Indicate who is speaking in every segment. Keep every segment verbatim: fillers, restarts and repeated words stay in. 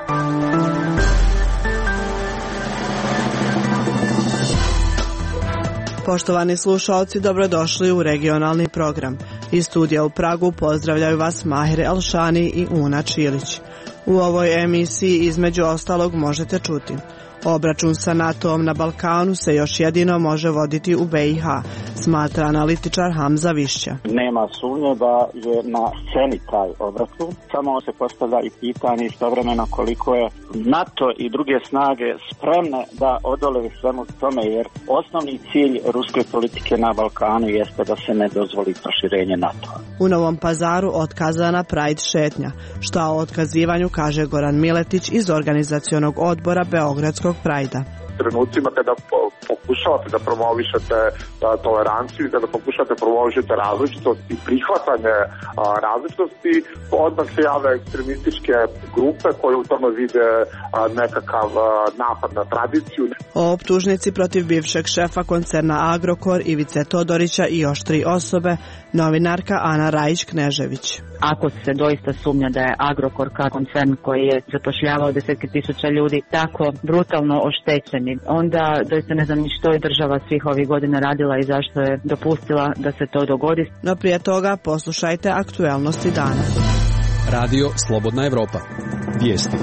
Speaker 1: Poštovani slušalci, dobrodošli u regionalni program. Iz studija u Pragu pozdravljaju vas Mahir Elšani i Una Čilić. U ovoj emisiji između ostalog možete čuti: obračun sa NATO-om na Balkanu se još jedino može voditi u B i H, smatra analitičar Hamza Višća.
Speaker 2: Nema sumnje da je na sceni taj obračun, samo se postavlja i pitanje istovremeno koliko je NATO i druge snage spremne da odole svemu tome, jer osnovni cilj ruske politike na Balkanu jeste da se ne dozvoli proširenje NATO-a.
Speaker 1: U Novom Pazaru otkazana Pride šetnja. Šta o otkazivanju kaže Goran Miletić iz organizacionog odbora Beogradskog Prajda.
Speaker 3: Trenucima kada pokušavate da promovišete toleranciju i kada pokušavate da promovišete različitost i prihvatanje različitosti, odmah se jave ekstremističke grupe koje u tome vide nekakav napad na tradiciju.
Speaker 1: O optužnici protiv bivšeg šefa koncerna Agrokor Ivice Todorića i još tri osobe, novinarka Ana Rajić-Knežević.
Speaker 4: Ako se doista sumnja da je Agrokor kao koncern koji je zapošljavao desetke tisuća ljudi tako brutalno oštećeni, onda doista ne znam ni što je država svih ovih godina radila i zašto je dopustila da se to dogodi.
Speaker 1: No prije toga poslušajte aktuelnosti dana.
Speaker 5: Radio Slobodna Evropa. Vijesti.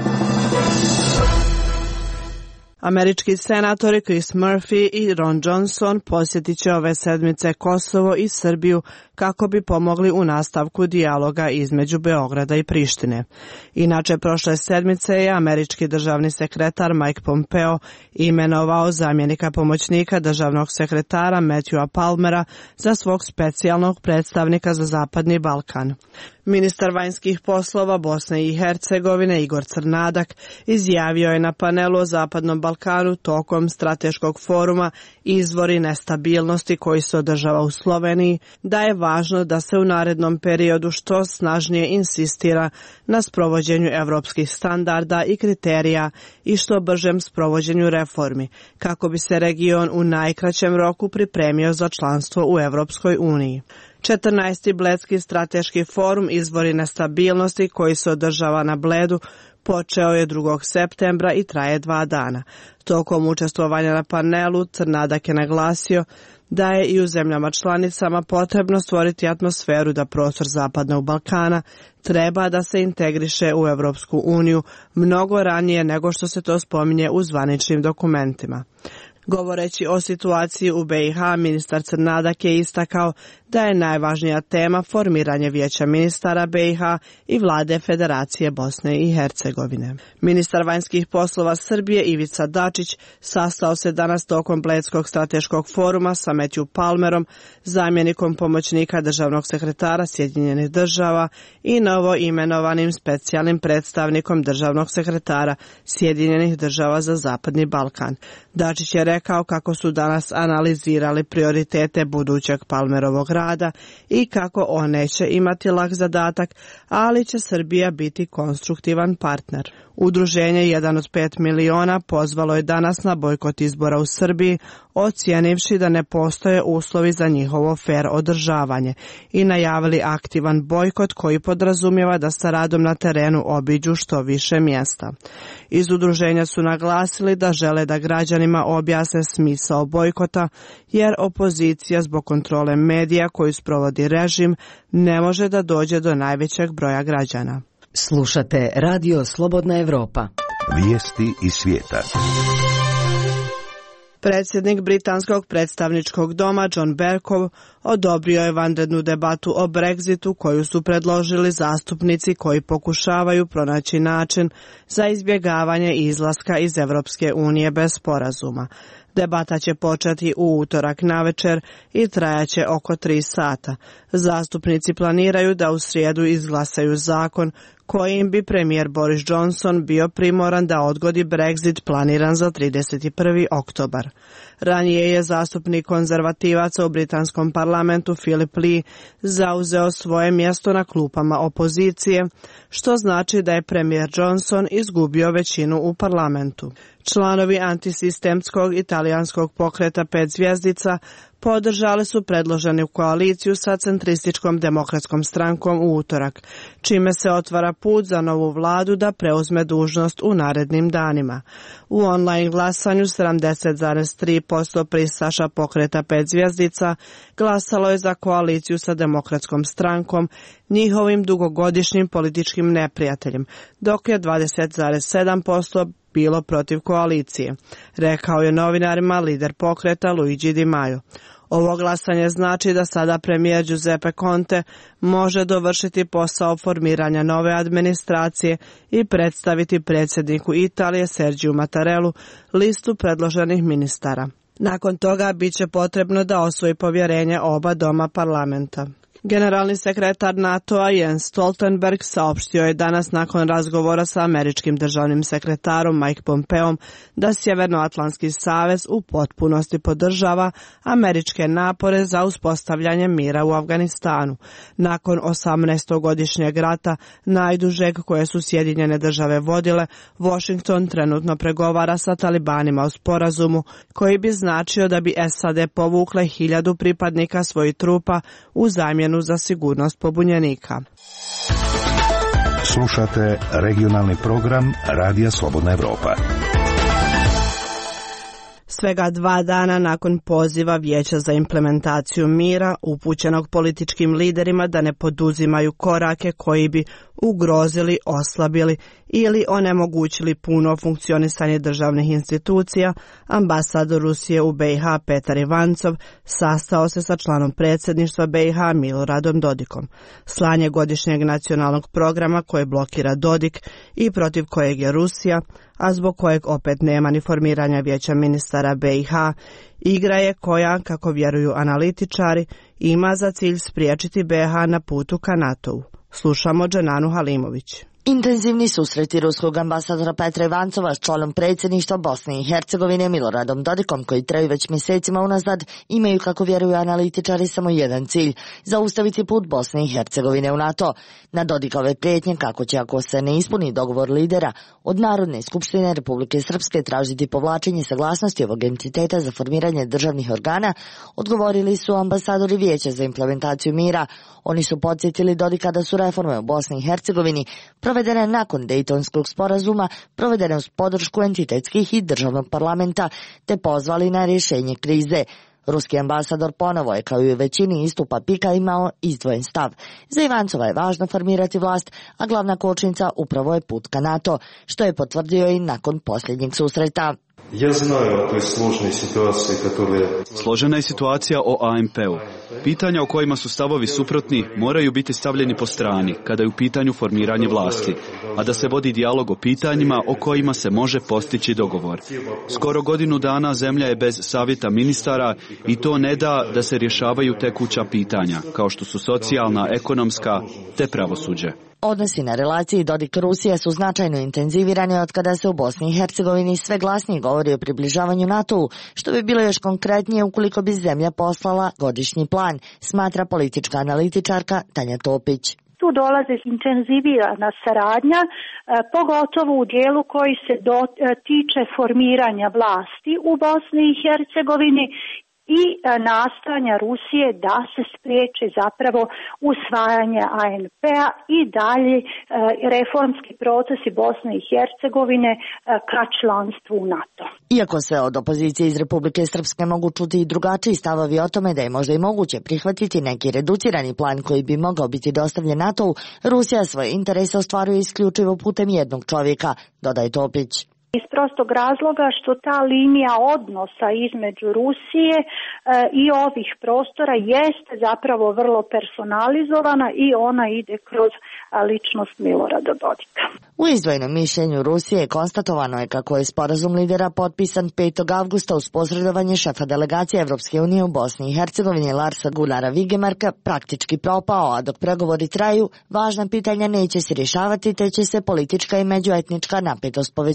Speaker 1: Američki senatori Chris Murphy i Ron Johnson posjetit će ove sedmice Kosovo i Srbiju kako bi pomogli u nastavku dijaloga između Beograda i Prištine. Inače, prošle sedmice je američki državni sekretar Mike Pompeo imenovao zamjenika pomoćnika državnog sekretara Matthewa Palmera za svog specijalnog predstavnika za Zapadni Balkan. Ministar vanjskih poslova Bosne i Hercegovine Igor Crnadak izjavio je na panelu o Zapadnom Balkanu tokom strateškog foruma Izvori nestabilnosti koji se održava u Sloveniji da je važno da se u narednom periodu što snažnije insistira na sprovođenju evropskih standarda i kriterija i što bržem sprovođenju reformi, kako bi se region u najkraćem roku pripremio za članstvo u Evropskoj uniji. četrnaesti Bledski strateški forum Izvori nestabilnosti koji se održava na Bledu počeo je drugog septembra i traje dva dana. Tokom učestvovanja na panelu Crnadak je naglasio da je i u zemljama članicama potrebno stvoriti atmosferu da prostor Zapadnog Balkana treba da se integriše u Evropsku uniju mnogo ranije nego što se to spominje u zvaničnim dokumentima. Govoreći o situaciji u B i H, ministar Crnadak je istakao da je najvažnija tema formiranje vijeća ministara B i H i vlade Federacije Bosne i Hercegovine. Ministar vanjskih poslova Srbije Ivica Dačić sastao se danas tokom Bledskog strateškog foruma sa Matthew Palmerom, zamjenikom pomoćnika državnog sekretara Sjedinjenih država i novo imenovanim specijalnim predstavnikom državnog sekretara Sjedinjenih država za Zapadni Balkan. Dačić je rekao kako su danas analizirali prioritete budućeg Palmerovog rada i kako on neće imati lak zadatak, ali će Srbija biti konstruktivan partner. Udruženje jedan od pet miliona pozvalo je danas na bojkot izbora u Srbiji, ocijenivši da ne postoje uslovi za njihovo fer održavanje i najavili aktivan bojkot koji podrazumijeva da sa radom na terenu obiđu što više mjesta. Iz udruženja su naglasili da žele da građanima objasne smisao bojkota, jer opozicija zbog kontrole medija koju sprovodi režim ne može da dođe do najvećeg broja građana.
Speaker 6: Slušate Radio Slobodna Evropa.
Speaker 7: Vijesti iz svijeta.
Speaker 1: Predsjednik Britanskog predstavničkog doma John Bercow odobrio je vanrednu debatu o Brexitu koju su predložili zastupnici koji pokušavaju pronaći način za izbjegavanje izlaska iz Evropske unije bez sporazuma. Debata će početi u utorak navečer i trajaće oko tri sata. Zastupnici planiraju da u srijedu izglasaju zakon kojim bi premijer Boris Johnson bio primoran da odgodi Brexit planiran za trideset prvi oktobar. Ranije je zastupnik konzervativaca u britanskom parlamentu Philip Lee zauzeo svoje mjesto na klupama opozicije, što znači da je premijer Johnson izgubio većinu u parlamentu. Članovi antisistemskog italijanskog pokreta pet zvjezdica podržali su predloženu koaliciju sa centrističkom demokratskom strankom u utorak, čime se otvara put za novu vladu da preuzme dužnost u narednim danima. U online glasanju sedamdeset zarez tri posto pristaša pokreta pet zvjezdica glasalo je za koaliciju sa demokratskom strankom, njihovim dugogodišnjim političkim neprijateljem, dok je dvadeset zarez sedam posto bilo protiv koalicije, rekao je novinarima lider pokreta Luigi Di Maio. Ovo glasanje znači da sada premijer Giuseppe Conte može dovršiti posao formiranja nove administracije i predstaviti predsjedniku Italije Sergiju Mattarellu listu predloženih ministara. Nakon toga bit će potrebno da osvoji povjerenje oba doma parlamenta. Generalni sekretar NATO-a Jens Stoltenberg saopštio je danas nakon razgovora sa američkim državnim sekretarom Mike Pompeom da Sjevernoatlantski savez u potpunosti podržava američke napore za uspostavljanje mira u Afganistanu. Nakon osamnaestogodišnjeg rata, najdužeg koje su Sjedinjene države vodile, Washington trenutno pregovara sa talibanima o sporazumu koji bi značio da bi S A D povukle hiljadu pripadnika svojih trupa u zamjenu za sigurnost pobunjenika.
Speaker 7: Slušate regionalni program Radija Slobodna Evropa.
Speaker 1: Svega dva dana nakon poziva Vijeća za implementaciju mira upućenog političkim liderima da ne poduzimaju korake koji bi ugrozili, oslabili ili onemogućili puno funkcionisanje državnih institucija, ambasador Rusije u B i H Petar Ivancov sastao se sa članom predsjedništva B i H Miloradom Dodikom. Slanje godišnjeg nacionalnog programa koje blokira Dodik i protiv kojeg je Rusija, a zbog kojeg opet nema ni formiranja Vijeća ministara B i H, igra je koja, kako vjeruju analitičari, ima za cilj spriječiti B i H na putu ka NATO-u. Slušamo Dženanu Halimović.
Speaker 8: Intenzivni susreti ruskog ambasadora Petra Ivancova s članom predsjedništva Bosne i Hercegovine Miloradom Dodikom, koji traju već mjesecima unazad, imaju, kako vjeruju analitičari, samo jedan cilj – zaustaviti put Bosne i Hercegovine u NATO. Na Dodikove prijetnje kako će, ako se ne ispuni dogovor lidera, od Narodne skupštine Republike Srpske tražiti povlačenje saglasnosti ovog entiteta za formiranje državnih organa, odgovorili su ambasadori Vijeća za implementaciju mira. Oni su podsjetili Dodika da su reforme u Bosni i Hercegovini provedene nakon Dejtonskog sporazuma, provedene uz podršku entitetskih i državnog parlamenta, te pozvali na rješenje krize. Ruski ambasador ponovo je, kao i u većini istupa pika, imao izdvojen stav. Za Ivancova je važno formirati vlast, a glavna kočnica upravo je put ka NATO, što je potvrdio i nakon posljednjeg susreta.
Speaker 9: Ja znaju o toj složenoj situaciji, katole...
Speaker 10: Složena je situacija o A M P-u. Pitanja o kojima su stavovi suprotni moraju biti stavljeni po strani kada je u pitanju formiranje vlasti, a da se vodi dijalog o pitanjima o kojima se može postići dogovor. Skoro godinu dana zemlja je bez savjeta ministara i to ne da da se rješavaju tekuća pitanja, kao što su socijalna, ekonomska te pravosuđe.
Speaker 8: Odnosi na relaciji Dodik-Rusija su značajno intenzivirani od kada se u Bosni i Hercegovini sve glasnije govori o približavanju NATO-u, što bi bilo još konkretnije ukoliko bi zemlja poslala godišnji plan, smatra politička analitičarka Tanja Topić.
Speaker 11: Tu dolazi intenzivirana saradnja, pogotovo u dijelu koji se do, tiče formiranja vlasti u Bosni i Hercegovini i nastojanja Rusije da se spriječi zapravo usvajanje A N P-a i dalje reformski procesi Bosne i Hercegovine ka članstvu u NATO.
Speaker 8: Iako se od opozicije iz Republike Srpske mogu čuti i drugačiji stavovi o tome da je možda i moguće prihvatiti neki reducirani plan koji bi mogao biti dostavljen NATO-u, Rusija svoje interese ostvaruje isključivo putem jednog čovjeka, dodaje Topić.
Speaker 11: Iz prostog razloga što ta linija odnosa između Rusije e, i ovih prostora jeste zapravo vrlo personalizovana i ona ide kroz a, ličnost Milorada Dodika.
Speaker 8: U izdvojenom mišljenju Rusije konstatovano je kako je sporazum lidera potpisan petog avgusta uz posredovanje šefa delegacije Evropske unije u Bosni i Hercegovini Larsa Gunara Vigemarka praktički propao, a dok pregovori traju, važna pitanja neće se rješavati te će se politička i međuetnička napetost povećavati.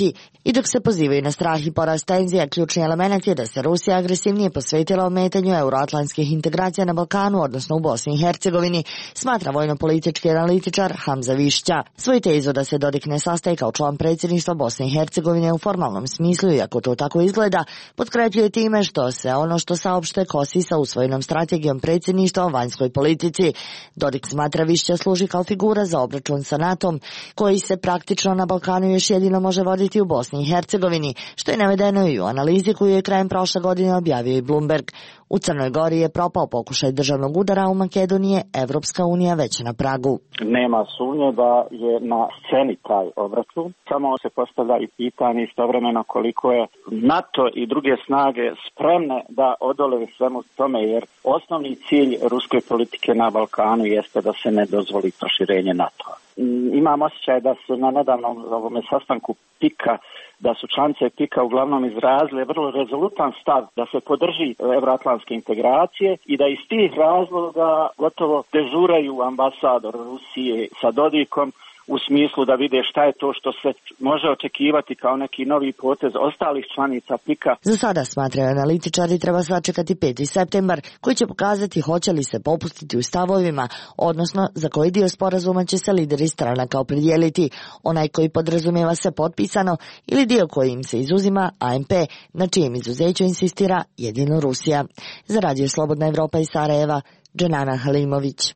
Speaker 8: politici. I dok se pozivaju na strah i porast tenzija, ključni element je da se Rusija agresivnije posvetila ometanju euroatlantskih integracija na Balkanu, odnosno u Bosni i Hercegovini, smatra vojno-politički analitičar Hamza Višća. Svoj tezu da se Dodik ne sastaje kao član predsjedništva Bosne i Hercegovine u formalnom smislu, iako to tako izgleda, potkrepljuje time što se ono što saopšte kosi sa usvojenom strategijom predsjedništva o vanjskoj politici. Dodik, smatra Višća, služi kao figura za obračun sa natom, koji se praktično na Balkanu još jedino može voditi u Bosni i Hercegovini, što je navedeno i u analizi koju je krajem prošle godine objavio i Bloomberg. U Crnoj Gori je propao pokušaj državnog udara, u Makedonije Evropska unija već na pragu.
Speaker 2: Nema sumnje da je na sceni taj obračun. Samo se postavlja i pitanje istovremeno koliko je NATO i druge snage spremne da odole svemu tome, jer osnovni cilj ruske politike na Balkanu jeste da se ne dozvoli proširenje NATO-a. Imam osjećaj da su na nedavnom ovome sastanku pika, da su članice pika uglavnom izrazile vrlo rezolutan stav da se podrži evroatlantske integracije i da iz tih razloga gotovo dežuraju ambasador Rusije sa Dodikom u smislu da vide šta je to što se može očekivati kao neki novi potez ostalih članica pika.
Speaker 8: Za sada, smatraju analitičari, treba sačekati peti septembar, koji će pokazati hoće li se popustiti u stavovima, odnosno za koji dio sporazuma će se lideri stranaka opredijeliti, onaj koji podrazumijeva se potpisano ili dio koji im se izuzima, A M P, na čijem izuzeću insistira jedino Rusija. Za Radio Slobodna Evropa iz Sarajeva, Dženana Halimović.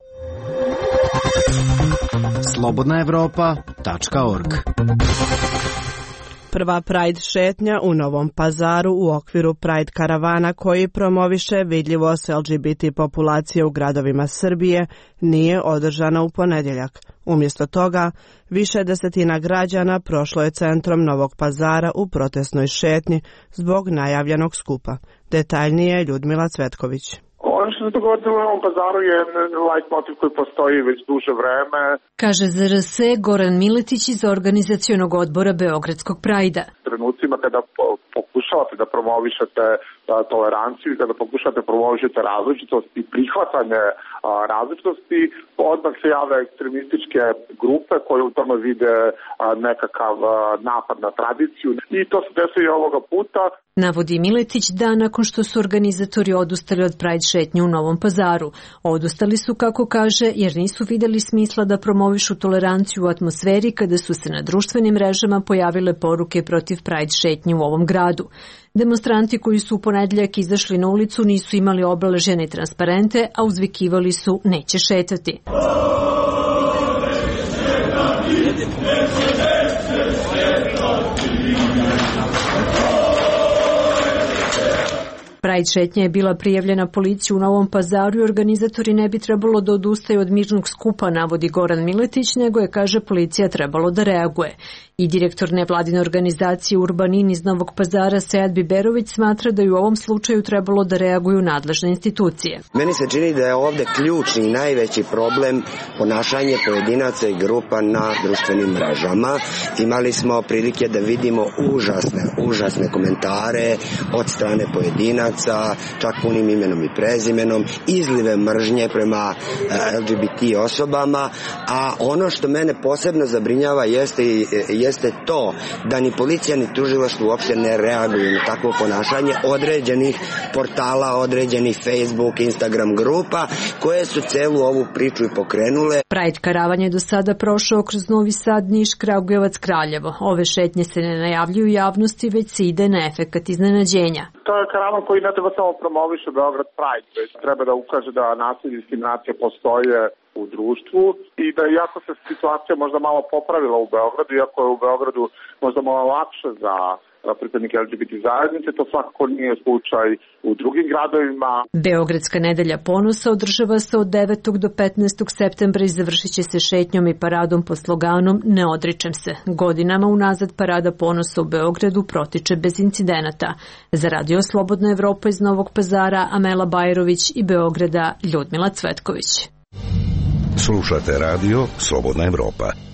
Speaker 12: slobodna evropa tačka org.
Speaker 1: Prva Pride šetnja u Novom Pazaru u okviru Pride karavana koji promoviše vidljivost L G B T populacije u gradovima Srbije nije održana u ponedjeljak. Umjesto toga, više desetina građana prošlo je centrom Novog Pazara u protestnoj šetnji zbog najavljenog skupa. Detaljnije Ljudmila Cvetković.
Speaker 3: Ono što se dogodilo u Novom Pazaru je light motiv koji postoji već duže vreme.
Speaker 13: Kaže Z R S Goran Miletić iz organizacionog odbora Beogradskog Prajda.
Speaker 3: Trenucima kada pokušavate da promovišete toleranciju i kada pokušavate da promovišete različitost i prihvatanje različitosti, odmah se jave ekstremističke grupe koje u tome vide nekakav napad na tradiciju i to se desilo i ovoga puta.
Speaker 13: Navodi Miletić da nakon što su organizatori odustali od Pride šetnje u Novom Pazaru. Odustali su, kako kaže, jer nisu vidjeli smisla da promovišu toleranciju u atmosferi kada su se na društvenim mrežama pojavile poruke protiv Pride šetnje u ovom gradu. Demonstranti koji su u ponedjeljak izašli na ulicu nisu imali obeležene transparente, a uzvikivali su neće šetati. Pride šetnja je bila prijavljena policiji u Novom Pazaru i organizatori ne bi trebalo da odustaju od mirnog skupa, navodi Goran Miletić, nego je, kaže, policija trebalo da reaguje. I direktor nevladine organizacije Urbanin iz Novog Pazara Sead Biberović smatra da je u ovom slučaju trebalo da reaguju nadležne institucije.
Speaker 14: Meni se čini da je ovdje ključni i najveći problem ponašanje pojedinaca i grupa na društvenim mrežama. Imali smo prilike da vidimo užasne, užasne komentare od strane pojedinaca, čak punim imenom i prezimenom, izlive mržnje prema L G B T osobama, a ono što mene posebno zabrinjava jeste jeste to da ni policija ni tužilaštvo uopšte ne reaguju na takvo ponašanje određenih portala, određenih Facebook, Instagram grupa koje su celu ovu priču i pokrenule.
Speaker 13: Pride karavan je do sada prošao kroz Novi Sad, Niš, Kragujevac, Kraljevo. Ove šetnje se ne najavljuju javnosti, već se ide na efekat iznenađenja.
Speaker 3: To je karavan koji ne treba samo promoviše Beograd Pride, već treba da ukaže da nasilje i diskriminacija postoje u društvu i da iako se situacija možda malo popravila u Beogradu, iako je u Beogradu možda malo lakše za pripadnike L G B T zajednice, to svakako nije slučaj u drugim gradovima.
Speaker 13: Beogradska nedelja ponosa održava se od devetog do petnaestog septembra i završit će se šetnjom i paradom pod sloganom Ne odričem se. Godinama unazad parada ponosa u Beogradu protiče bez incidenata. Za Radio Slobodna Evropa iz Novog Pazara, Amela Bajrović i Beograda, Ljudmila Cvetković.
Speaker 7: Slušate Radio Slobodna Evropa.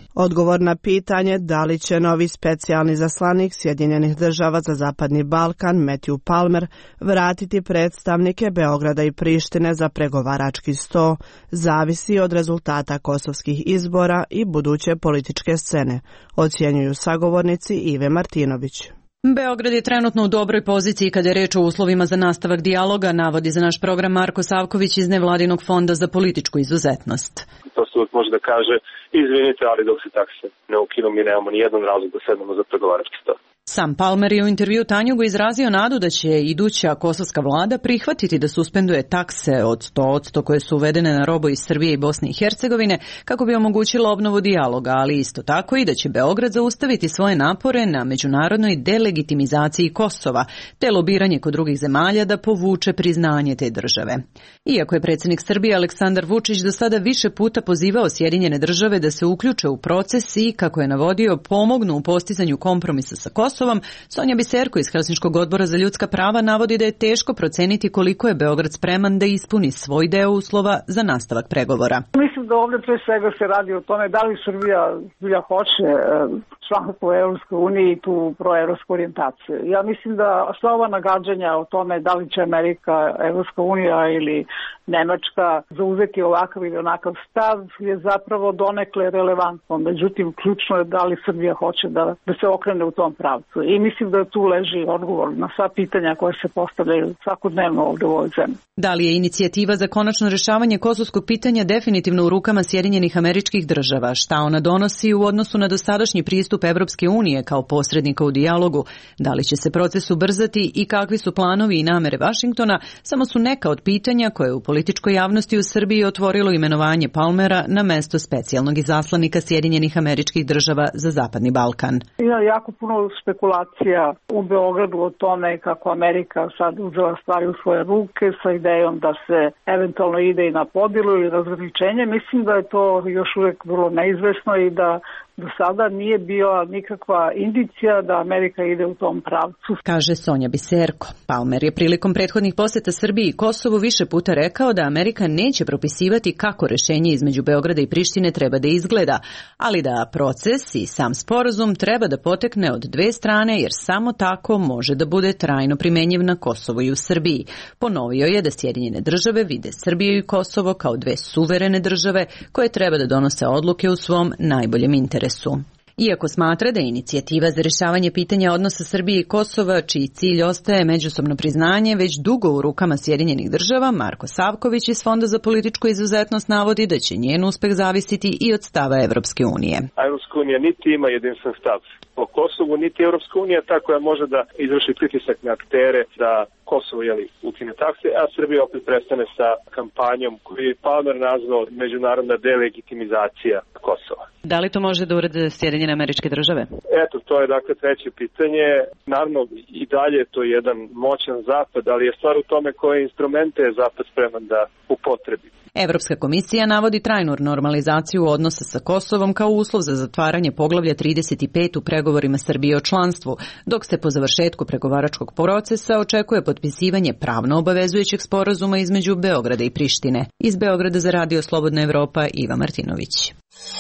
Speaker 1: Odgovor na pitanje da li će novi specijalni zaslanik Sjedinjenih država za Zapadni Balkan, Matthew Palmer, vratiti predstavnike Beograda i Prištine za pregovarački sto, zavisi od rezultata kosovskih izbora i buduće političke scene, ocjenjuju sagovornici Ive Martinović.
Speaker 15: Beograd je trenutno u dobroj poziciji kada je reč o uslovima za nastavak dijaloga, navodi za naš program Marko Savković iz Nevladinog fonda za političku izuzetnost.
Speaker 16: To se uvijek može da kaže, izvinite, ali dok se takse ne ukinu, mi nemamo ni jedan razlog da sednemo za pregovarački sto.
Speaker 15: Sam Palmer je u intervju Tanjugu izrazio nadu da će iduća kosovska vlada prihvatiti da suspenduje takse od sto posto koje su uvedene na robu iz Srbije i Bosne i Hercegovine kako bi omogućila obnovu dijaloga, ali isto tako i da će Beograd zaustaviti svoje napore na međunarodnoj delegitimizaciji Kosova, te lobiranje kod drugih zemalja da povuče priznanje te države. Iako je predsjednik Srbije Aleksandar Vučić do sada više puta pozivao Sjedinjene države da se uključe u proces i, kako je navodio, pomognu u postizanju kompromisa sa Kosovom, Sonja Biserko iz Helsinškog odbora za ljudska prava navodi da je teško proceniti koliko je Beograd spreman da ispuni svoj deo uslova za nastavak pregovora.
Speaker 17: Mislim da ovdje pre svega se radi o tome da li Srbija bilja hoće članstvo u Evropskoj uniji i tu proevropsku orijentaciju. Ja mislim da sva ova nagađanja o tome da li će Amerika, Evropska unija ili Nemačka zauzeti ovakav ili onakav stav je zapravo donekle relevantno. Međutim, ključno je da li Srbija hoće da, da se okrene u tom pravcu. I mislim da tu leži odgovor na sva pitanja koje se postavljaju svakodnevno ovdje u ovoj zemlji.
Speaker 15: Da li je inicijativa za konačno rešavanje kosovskog pitanja definitivno u rukama Sjedinjenih Američkih Država? Šta ona donosi u odnosu na dosadašnji pristup Evropske unije kao posrednika u dijalogu? Da li će se proces ubrzati i kakvi su planovi i namere Vašingtona? Samo su neka od pitanja koje u političkoj javnosti u Srbiji otvorilo imenovanje Palmera na mesto specijalnog izaslanika Sjedinjenih Američkih Država za Zapadni Balkan.
Speaker 17: Ima jako puno spekulacija u Beogradu o tome kako Amerika sad uzela stvari u svoje ruke sa idejom da se eventualno ide i na podjelu ili razgraničenje. Mislim da je to još uvijek vrlo neizvesno i da do sada nije bila nikakva indicija da Amerika ide u tom pravcu.
Speaker 15: Kaže Sonja Biserko. Palmer je prilikom prethodnih posjeta Srbiji i Kosovu više puta rekao da Amerika neće propisivati kako rešenje između Beograda i Prištine treba da izgleda, ali da proces i sam sporazum treba da potekne od dve strane jer samo tako može da bude trajno primenjiv na Kosovo i u Srbiji. Ponovio je da Sjedinjene države vide Srbiju i Kosovo kao dve suverene države koje treba da donose odluke u svom najboljem interesu. Iako smatra da je inicijativa za rješavanje pitanja odnosa Srbije i Kosova, čiji cilj ostaje međusobno priznanje, već dugo u rukama Sjedinjenih država, Marko Savković iz Fonda za političku izuzetnost navodi da će njen uspeh zavisiti i od stava Evropske unije.
Speaker 16: Evropska unija niti ima jedinstven stav o Kosovu, niti Evropska unija ta koja može da izvrši pritisak na aktere da Kosovo jeli, ukine takse, a Srbija opet prestane sa kampanjom koju je Palmer nazvao međunarodna delegitimizacija Kosova.
Speaker 15: Da li to može da urade Sjedinjene Američke Države?
Speaker 16: Eto, to je dakle treće pitanje. Naravno, i dalje je to jedan moćan zapad, ali je stvar u tome koje instrumente je zapad spreman da upotrebi.
Speaker 15: Evropska komisija navodi trajnu normalizaciju odnosa sa Kosovom kao uslov za zatvaranje poglavlja trideset pet u pregovorima Srbije o članstvu, dok se po završetku pregovaračkog procesa očekuje potpisivanje pravno obavezujućeg sporazuma između Beograda i Prištine. Iz Beograda za Radio Slobodna Evropa, Iva Martinović.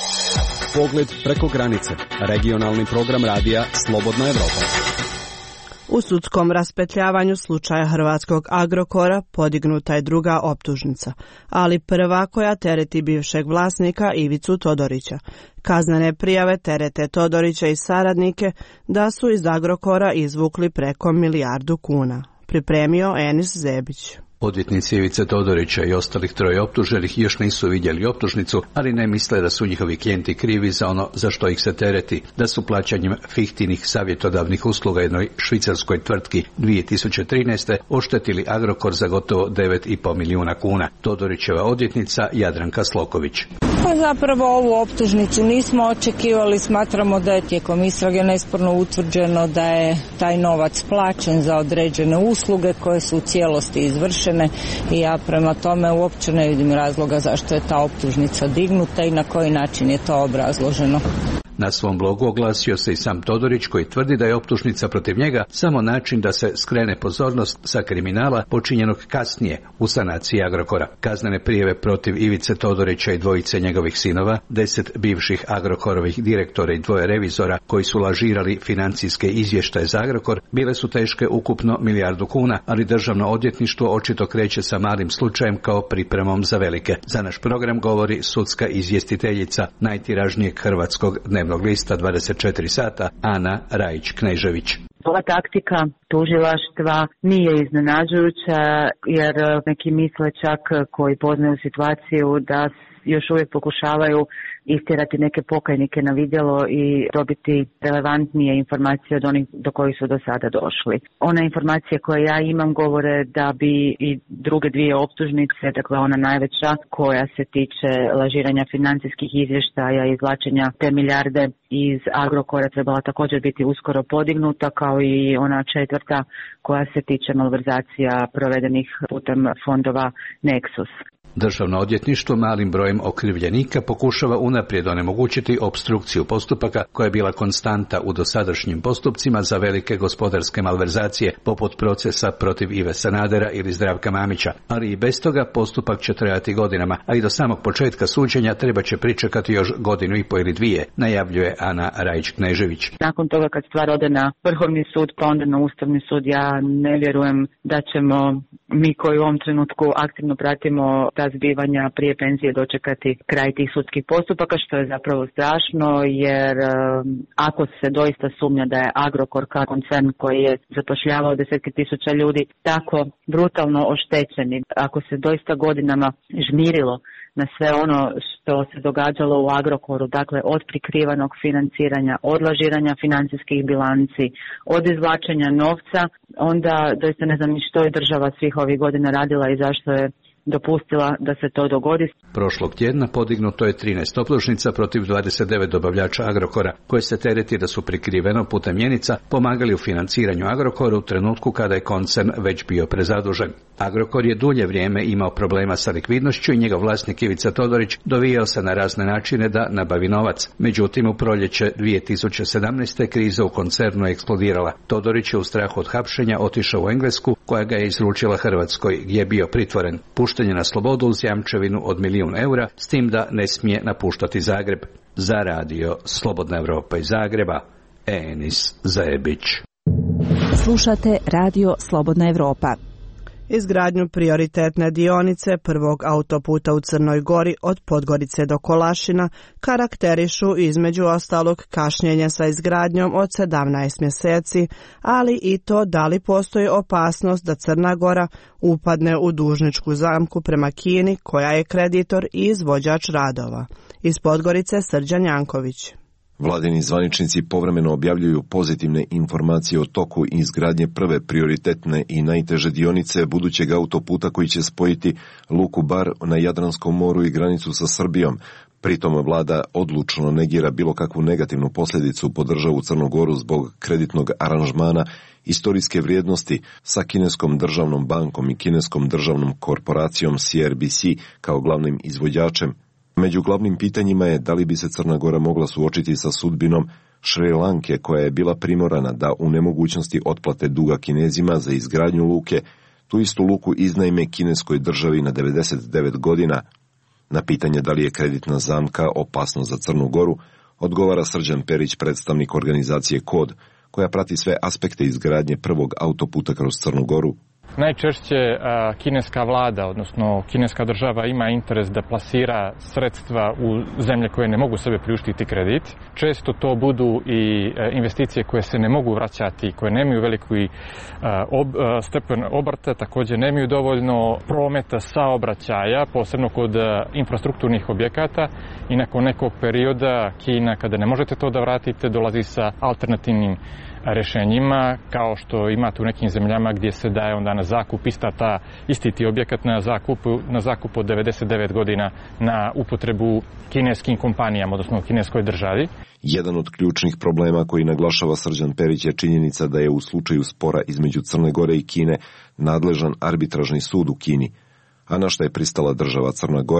Speaker 5: Pogled preko granice. Regionalni program radija Slobodna Evropa.
Speaker 1: U sudskom raspetljavanju slučaja hrvatskog Agrokora podignuta je druga optužnica, ali prva koja tereti bivšeg vlasnika Ivicu Todorića. Kaznene prijave terete Todorića i saradnike da su iz Agrokora izvukli preko milijardu kuna. Pripremio Enis Zebić.
Speaker 18: Odvjetnici Ivice Todorića i ostalih troje optuženih još nisu vidjeli optužnicu, ali ne misle da su njihovi klijenti krivi za ono za što ih se tereti, da su plaćanjem fiktivnih savjetodavnih usluga jednoj švicarskoj tvrtki dvije tisuće trinaeste. oštetili Agrokor za gotovo devet i pol milijuna kuna. Todorićeva odvjetnica Jadranka Sloković.
Speaker 19: Pa zapravo ovu optužnicu nismo očekivali, smatramo da je tijekom istrage nesporno utvrđeno da je taj novac plaćen za određene usluge koje su u cijelosti izvršene i ja prema tome uopće ne vidim razloga zašto je ta optužnica dignuta i na koji način je to obrazloženo.
Speaker 18: Na svom blogu oglasio se i sam Todorić koji tvrdi da je optužnica protiv njega samo način da se skrene pozornost sa kriminala počinjenog kasnije u sanaciji Agrokora. Kaznene prijave protiv Ivice Todorića i dvojice njegovih sinova, deset bivših Agrokorovih direktora i dvoje revizora koji su lažirali financijske izvještaje za Agrokor, bile su teške ukupno milijardu kuna, ali državno odvjetništvo očito kreće sa malim slučajem kao pripremom za velike. Za naš program govori sudska izvjestiteljica najtiražnijeg hrvatskog dnevnog lista dvadeset četiri sata Ana Rajić-Knežević.
Speaker 4: Ova taktika tužilaštva nije iznenađujuća jer neki misle čak koji poznaju situaciju da još uvijek pokušavaju istjerati neke pokajnike na vidjelo i dobiti relevantnije informacije od onih do kojih su do sada došli. One informacije koje ja imam govore da bi i druge dvije optužnice, dakle ona najveća koja se tiče lažiranja financijskih izvještaja i izvlačenja te milijarde iz Agrokora trebala također biti uskoro podignuta, kao i ona četvrta koja se tiče malverzacija provedenih putem fondova Nexus.
Speaker 18: Državno odvjetništvo malim brojem okrivljenika pokušava unaprijed onemogućiti opstrukciju postupaka koja je bila konstanta u dosadašnjim postupcima za velike gospodarske malverzacije poput procesa protiv Ive Sanadera ili Zdravka Mamića, ali i bez toga postupak će trajati godinama, a i do samog početka suđenja treba će pričekati još godinu i po ili dvije, najavljuje Ana Rajić-Knežević.
Speaker 4: Nakon toga kad stvar ode na Vrhovni sud pa onda na Ustavni sud, ja ne vjerujem da ćemo mi koji u ovom trenutku aktivno pratimo ta zbivanja prije penzije dočekati kraj tih sudskih postupaka, što je zapravo strašno, jer um, ako se doista sumnja da je Agrokor kao koncern koji je zapošljavao desetke tisuća ljudi tako brutalno oštećeni, ako se doista godinama žmirilo na sve ono što se događalo u Agrokoru, dakle od prikrivanog financiranja, od lažiranja financijskih bilanci, od izvlačenja novca, onda doista ne znam ni što je država svih ovih godina radila i zašto je dopustila da se to dogodi.
Speaker 18: Prošlog tjedna podignuto je trinaest optužnica protiv dvadeset devet dobavljača Agrokora, koje se tereti da su prikriveno putem mjenica pomagali u financiranju Agrokora u trenutku kada je koncern već bio prezadužen. Agrokor je dulje vrijeme imao problema sa likvidnošću i njegov vlasnik Ivica Todorić dovijao se na razne načine da nabavi novac. Međutim, u proljeće dvije tisuće sedamnaeste. kriza u koncernu je eksplodirala. Todorić je u strahu od hapšenja otišao u Englesku, koja ga je izručila Hrvatskoj, gdje je bio pritvoren. Pušten je na slobodu uz jamčevinu od milijun eura, s tim da ne smije napuštati Zagreb. Za radio Slobodna Evropa iz Zagreba, Enis Zajebić.
Speaker 20: Slušate radio Slobodna Evropa.
Speaker 1: Izgradnju prioritetne dionice prvog autoputa u Crnoj Gori od Podgorice do Kolašina karakterišu između ostalog kašnjenje sa izgradnjom od sedamnaest mjeseci, ali i to da li postoji opasnost da Crna Gora upadne u dužničku zamku prema Kini, koja je kreditor i izvođač radova. Iz Podgorice Srđan Janković.
Speaker 21: Vladini zvaničnici povremeno objavljuju pozitivne informacije o toku izgradnje prve prioritetne i najteže dionice budućeg autoputa koji će spojiti luku Bar na Jadranskom moru i granicu sa Srbijom. Pritom vlada odlučno negira bilo kakvu negativnu posljedicu po državu Crnu Goru zbog kreditnog aranžmana istorijske vrijednosti sa kineskom državnom bankom i kineskom državnom korporacijom C R B C kao glavnim izvođačem. Među glavnim pitanjima je da li bi se Crna Gora mogla suočiti sa sudbinom Šri Lanke, koja je bila primorana da u nemogućnosti otplate duga Kinezima za izgradnju luke, tu istu luku iznajme kineskoj državi na devedeset devet godina. Na pitanje da li je kreditna zamka opasnost za Crnu Goru, odgovara Srđan Perić, predstavnik organizacije Kod, koja prati sve aspekte izgradnje prvog autoputa kroz Crnu Goru.
Speaker 22: Najčešće a, kineska vlada, odnosno kineska država ima interes da plasira sredstva u zemlje koje ne mogu sebe priuštiti kredit. Često to budu i a, investicije koje se ne mogu vraćati, koje nemaju veliki a, ob, a, stepen obrta, također nemaju dovoljno prometa saobraćaja, posebno kod a, infrastrukturnih objekata, i nakon nekog perioda Kina, kada ne možete to da vratite, dolazi sa alternativnim rješenjima, kao što imate u nekim zemljama gdje se daje onda na zakup ista ta, isti ti objekat na zakup, na zakup od devedeset devet godina na upotrebu kineskim kompanijama, odnosno kineskoj državi.
Speaker 21: Jedan od ključnih problema koji naglašava Srđan Perić je činjenica da je u slučaju spora između Crne Gore i Kine nadležan arbitražni sud u Kini, a na šta je pristala država Crna Gora.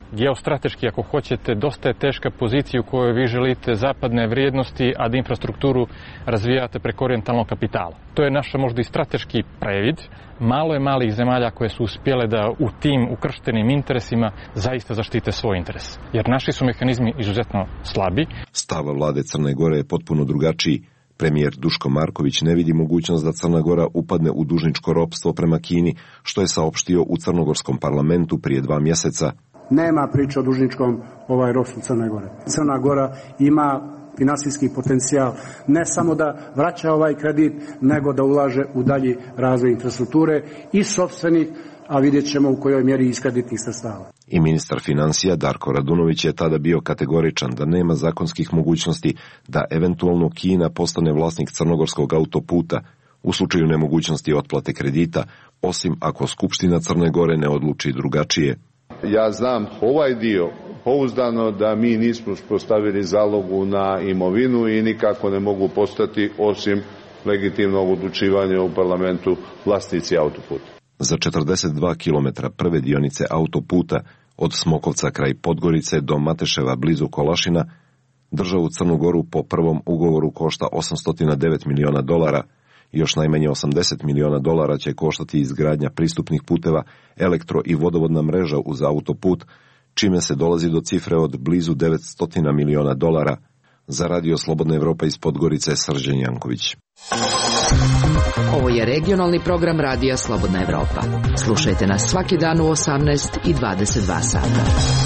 Speaker 22: geostrateški, ako hoćete, dosta je teška pozicija u kojoj vi želite zapadne vrijednosti, a da infrastrukturu razvijate preko orijentalnog kapitala. To je naša možda i strateški previd. Malo je malih zemalja koje su uspjele da u tim ukrštenim interesima zaista zaštite svoj interes. Jer naši su mehanizmi izuzetno slabi.
Speaker 21: Stav vlade Crne Gore je potpuno drugačiji. Premijer Duško Marković ne vidi mogućnost da Crna Gora upadne u dužničko ropstvo prema Kini, što je saopštio u crnogorskom parlamentu prije dva mjeseca.
Speaker 6: Nema priče o dužničkom ovaj ropstvu Crne Gore. Crna Gora ima finansijski potencijal ne samo da vraća ovaj kredit, nego da ulaže u dalji razvoj infrastrukture i sopstvenih, a vidjet ćemo u kojoj mjeri iz kreditnih sredstava.
Speaker 21: I ministar financija Darko Radunović je tada bio kategoričan da nema zakonskih mogućnosti da eventualno Kina postane vlasnik crnogorskog autoputa u slučaju nemogućnosti otplate kredita, osim ako Skupština Crne Gore ne odluči drugačije.
Speaker 9: Ja znam ovaj dio pouzdano da mi nismo postavili zalogu na imovinu i nikako ne mogu postati osim legitimnog odlučivanja u parlamentu vlasnici autoputa.
Speaker 21: Za četrdeset dva kilometra prve dionice autoputa od Smokovca kraj Podgorice do Mateševa blizu Kolašina, državu Crnu Goru po prvom ugovoru košta osamsto devet miliona dolara, još najmanje osamdeset miliona dolara će koštati izgradnja pristupnih puteva, elektro i vodovodna mreža uz autoput, čime se dolazi do cifre od blizu devetsto miliona dolara. Za Radio Slobodna Evropa iz Podgorice, Srđan Janković.
Speaker 23: Ovo je regionalni program Radija Slobodna Evropa. Slušajte nas svaki dan u osamnaest i dvadeset dva sata.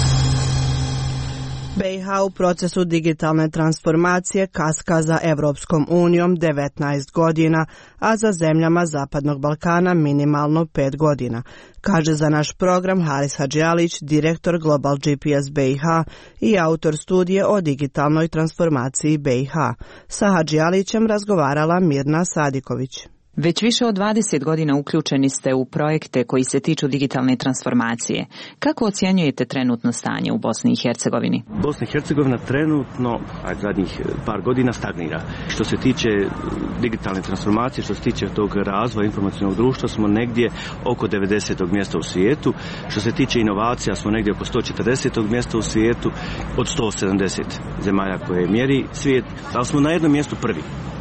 Speaker 1: B i H u procesu digitalne transformacije kaska za Evropskom unijom devetnaest godina, a za zemljama Zapadnog Balkana minimalno pet godina, kaže za naš program Haris Hadžialić, direktor Global G P S B i H i autor studije o digitalnoj transformaciji B i H. Sa Hadžialićem razgovarala Mirna Sadiković.
Speaker 24: Već više od dvadeset godina uključeni ste u projekte koji se tiču digitalne transformacije. Kako ocjenjujete trenutno stanje u Bosni i Hercegovini?
Speaker 25: Bosna i Hercegovina trenutno, a zadnjih par godina, stagnira. Što se tiče digitalne transformacije, što se tiče tog razvoja informacionog društva, smo negdje oko devedesetog mjesta u svijetu. Što se tiče inovacija, smo negdje oko sto četrdesetog mjesta u svijetu od sto sedamdeset zemalja koje mjeri svijet, ali smo na jednom mjestu prvi.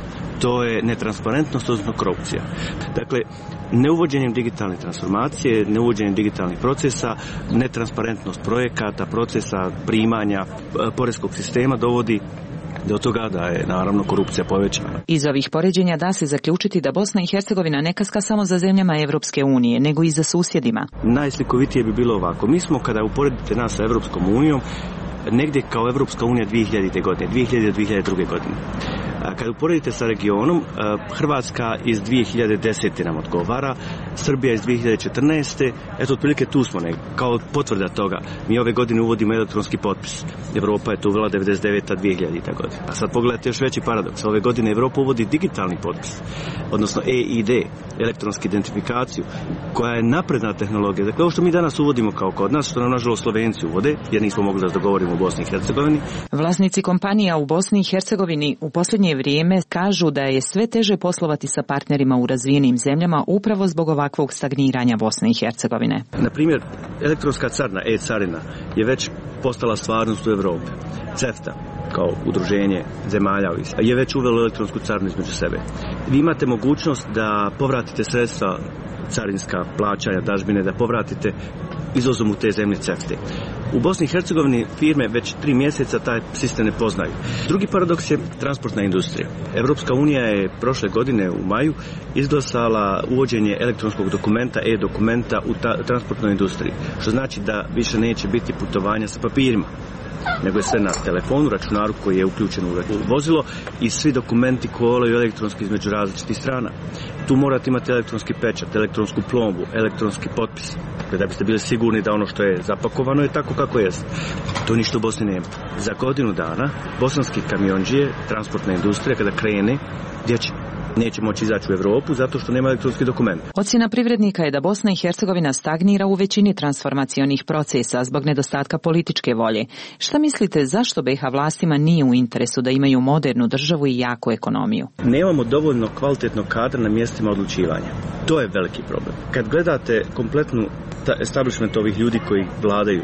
Speaker 25: To je netransparentnost, odnosno korupcija. Dakle, neuvođenjem digitalne transformacije, neuvođenjem digitalnih procesa, netransparentnost projekata, procesa primanja poreskog sistema dovodi do toga da je naravno korupcija povećana.
Speaker 24: Iz ovih poređenja da se zaključiti da Bosna i Hercegovina ne kaska samo za zemljama Evropske unije, nego i za susjedima.
Speaker 25: Najslikovitije bi bilo ovako. Mi smo, kada uporedite nas sa Evropskom unijom, negdje kao Evropska unija dvije hiljadite. godine, dvije hiljadite do dvije hiljadite druge. godine. Kad uporedite sa regionom, Hrvatska iz dvije hiljade desete nam odgovara, Srbija iz dvije hiljade četrnaeste. Eto, otprilike tu smo negdje, kao potvrda toga. Mi ove godine uvodimo elektronski potpis. Evropa je to uvela devedeset devete dvije hiljadite. godine. A sad pogledajte još veći paradoks. Ove godine Evropa uvodi digitalni potpis, odnosno E I D, elektronsku identifikaciju, koja je napredna tehnologija. Dakle, ovo što mi danas uvodimo kao kod nas, što nam nažalost Slovenci uvode, jer nismo mogli da se dogovorimo u Bosni i Hercegovini.
Speaker 24: Vlasnici kompanija u Bosni i Hercegovini u posljednje vrijeme kažu da je sve teže poslovati sa partnerima u razvijenim zemljama upravo zbog ovakvog stagniranja Bosne i Hercegovine.
Speaker 25: Na primjer, elektronska carina, e-carina, je već postala stvarnost u Evropi. CEFTA, kao udruženje zemalja, je već uvelo elektronsku carinu između sebe. Vi imate mogućnost da povratite sredstva carinska plaćanja, dažbine, da povratite izvozom u te zemlje CEFTA. U Bosni i Hercegovini firme već tri mjeseca taj sistem ne poznaju. Drugi paradoks je transportna industrija. Evropska unija je prošle godine u maju izglasala uvođenje elektronskog dokumenta, e-dokumenta u ta, transportnoj industriji, što znači da više neće biti putovanja sa papirima, nego je sve na telefonu, računaru koji je uključen u vozilo i svi dokumenti kolaju elektronski između različitih strana. Tu morate imati elektronski pečat, elektronsku plombu, elektronski potpis, da biste bili sigurni da ono što je zapakovano je tako kako je. To ništa u Bosni nema. Za godinu dana bosanski kamiondžije, transportna industrija, kada krene, gdje će? Neće moći izaći u Evropu zato što nema elektronski dokument.
Speaker 24: Ocjena privrednika je da Bosna i Hercegovina stagnira u većini transformacionih procesa zbog nedostatka političke volje. Šta mislite, zašto B i H vlastima nije u interesu da imaju modernu državu i jaku ekonomiju?
Speaker 25: Nemamo dovoljno kvalitetnog kadra na mjestima odlučivanja. To je veliki problem. Kad gledate kompletnu establishment ovih ljudi koji vladaju,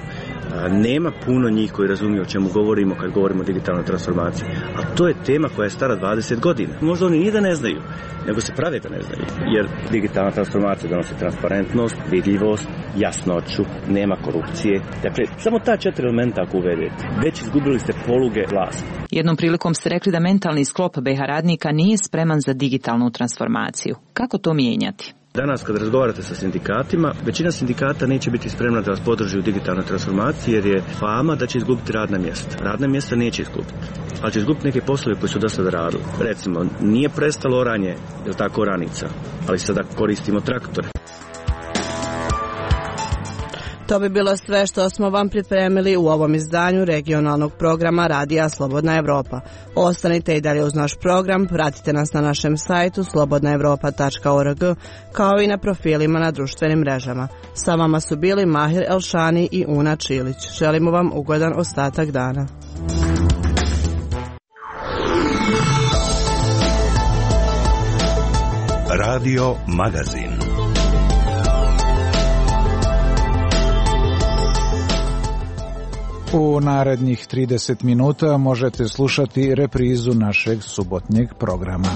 Speaker 25: Nema puno njih koji razumiju o čemu govorimo kad govorimo o digitalnoj transformaciji. A to je tema koja je stara dvadeset godina. Možda oni ni da ne znaju, nego se prave da ne znaju. Jer digitalna transformacija donosi transparentnost, vidljivost, jasnoću, nema korupcije. Dakle, samo ta četiri elementa ako uvedete, već izgubili ste poluge vlasti.
Speaker 24: Jednom prilikom ste rekli da mentalni sklop be ha radnika nije spreman za digitalnu transformaciju. Kako to mijenjati?
Speaker 25: Danas kad razgovarate sa sindikatima, većina sindikata neće biti spremna da vas podrži u digitalnoj transformaciji jer je fama da će izgubiti radna mjesta. Radna mjesta neće izgubiti, ali će izgubiti neke poslove koji su do sada radili. Recimo, nije prestalo oranje, je tako, oranica, ali sada koristimo traktore.
Speaker 1: To bi bilo sve što smo vam pripremili u ovom izdanju regionalnog programa Radija Slobodna Evropa. Ostanite i dalje uz naš program, pratite nas na našem sajtu slobodna evropa tačka org, kao i na profilima na društvenim mrežama. Sa vama su bili Mahir Elšani i Una Čilić. Želimo vam ugodan ostatak dana.
Speaker 7: Radio Magazin.
Speaker 2: U narednih trideset minuta možete slušati reprizu našeg subotnjeg programa.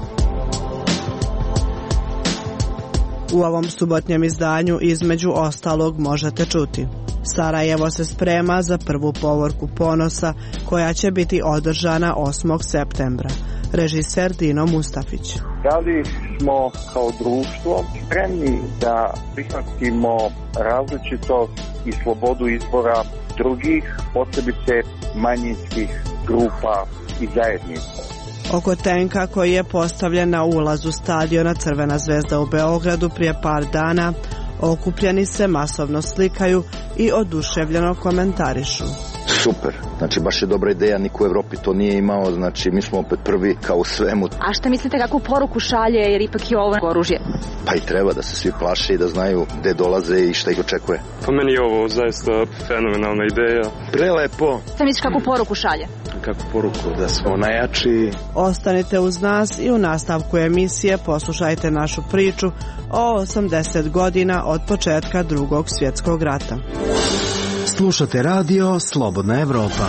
Speaker 1: U ovom subotnjem izdanju između ostalog možete čuti: Sarajevo se sprema za prvu povorku ponosa koja će biti održana osmog septembra. Režiser Dino Mustafić.
Speaker 3: Da li smo kao društvo spremni da prihvatimo različitost i slobodu izbora drugih, posebice manjinskih grupa i zajednica?
Speaker 1: Oko tenka koji je postavljen na ulazu stadiona Crvena zvezda u Beogradu prije par dana, okupljeni se masovno slikaju i oduševljeno komentarišu.
Speaker 8: Super, znači baš je dobra ideja, niko u Evropi to nije imao, znači mi smo opet prvi kao u svemu.
Speaker 10: A šta mislite kakvu poruku šalje, jer ipak je ovo oružje?
Speaker 8: Pa i treba da se svi plaše i da znaju gde dolaze i šta ih očekuje.
Speaker 11: Pa meni je ovo zaista fenomenalna ideja.
Speaker 8: Prelepo.
Speaker 10: Šta misliš kakvu poruku šalje?
Speaker 8: Kakvu poruku, da smo najjači.
Speaker 1: Ostanite uz nas i u nastavku emisije poslušajte našu priču o osamdeset godina od početka Drugog svjetskog rata.
Speaker 12: Slušate radio Slobodna Evropa.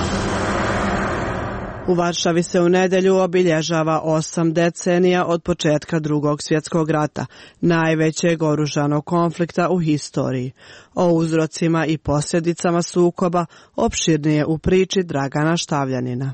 Speaker 1: U Varšavi se u nedelju obilježava osam decenija od početka Drugog svjetskog rata, najvećeg oružanog konflikta u historiji. O uzrocima i posljedicama sukoba opširnije u priči Dragana Štavljanina.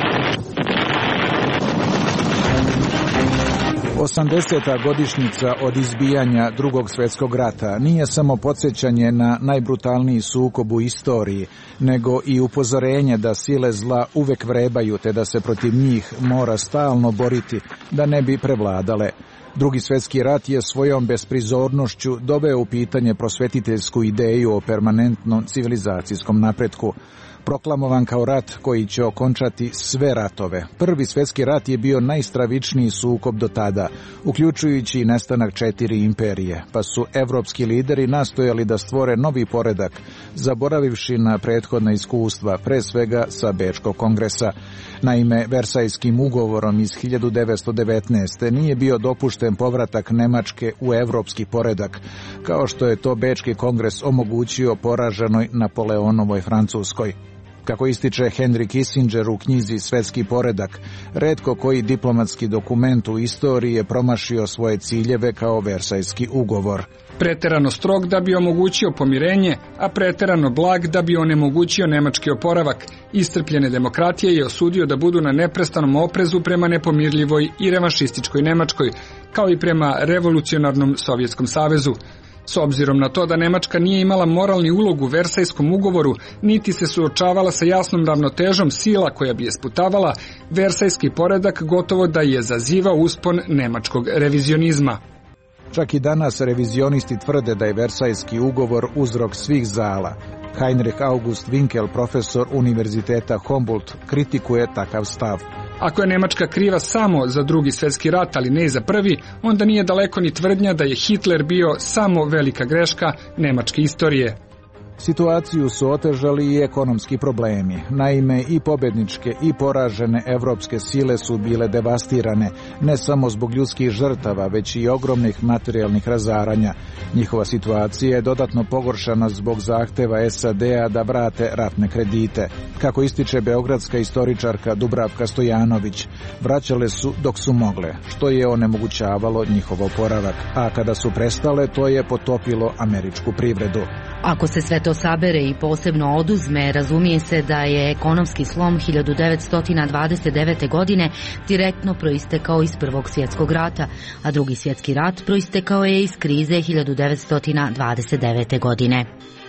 Speaker 2: osamdeseta godišnjica od izbijanja Drugog svjetskog rata nije samo podsjećanje na najbrutalniji sukob u istoriji, nego i upozorenje da sile zla uvek vrebaju te da se protiv njih mora stalno boriti da ne bi prevladale. Drugi svjetski rat je svojom besprizornošću doveo u pitanje prosvetiteljsku ideju o permanentnom civilizacijskom napretku. Proklamovan kao rat koji će okončati sve ratove. Prvi svjetski rat je bio najstravičniji sukob do tada, uključujući nestanak četiri imperije, pa su evropski lideri nastojali da stvore novi poredak, zaboravivši na prethodna iskustva, pre svega sa Bečkog kongresa. Naime, Versajskim ugovorom iz hiljadu devetsto devetnaeste. nije bio dopušten povratak Nemačke u evropski poredak, kao što je to Bečki kongres omogućio poraženoj Napoleonovoj Francuskoj. Kako ističe Henry Kissinger u knjizi Svetski poredak, retko koji diplomatski dokument u istoriji je promašio svoje ciljeve kao Versajski ugovor.
Speaker 26: Preterano strog da bi omogućio pomirenje, a preterano blag da bi onemogućio nemački oporavak. Istrpljene demokratije je osudio da budu na neprestanom oprezu prema nepomirljivoj i revanšističkoj Nemačkoj, kao i prema revolucionarnom Sovjetskom savezu. S obzirom na to da Nemačka nije imala moralni ulog u Versajskom ugovoru, niti se suočavala sa jasnom ravnotežom sila koja bi je sputavala, Versajski poredak gotovo da je zazivao uspon nemačkog revizionizma.
Speaker 2: Čak i danas revizionisti tvrde da je Versajski ugovor uzrok svih zala. Heinrich August Winkel, profesor Univerziteta Humboldt, kritikuje takav stav.
Speaker 26: Ako je Nemačka kriva samo za Drugi svjetski rat, ali ne i za prvi, onda nije daleko ni tvrdnja da je Hitler bio samo velika greška nemačke istorije.
Speaker 2: Situaciju su otežali i ekonomski problemi. Naime, i pobedničke i poražene evropske sile su bile devastirane, ne samo zbog ljudskih žrtava, već i ogromnih materijalnih razaranja. Njihova situacija je dodatno pogoršana zbog zahteva es a de a da vrate ratne kredite. Kako ističe beogradska istoričarka Dubravka Stojanović, vraćale su dok su mogle, što je onemogućavalo njihov oporavak, a kada su prestale, to je potopilo američku privredu.
Speaker 5: Ako se sve to sabere i posebno oduzme, razumije se da je ekonomski slom hiljadu devetsto dvadeset devete. godine direktno proistekao iz Prvog svjetskog rata, a Drugi svjetski rat proistekao je iz krize hiljadu devetsto dvadeset devete. godine.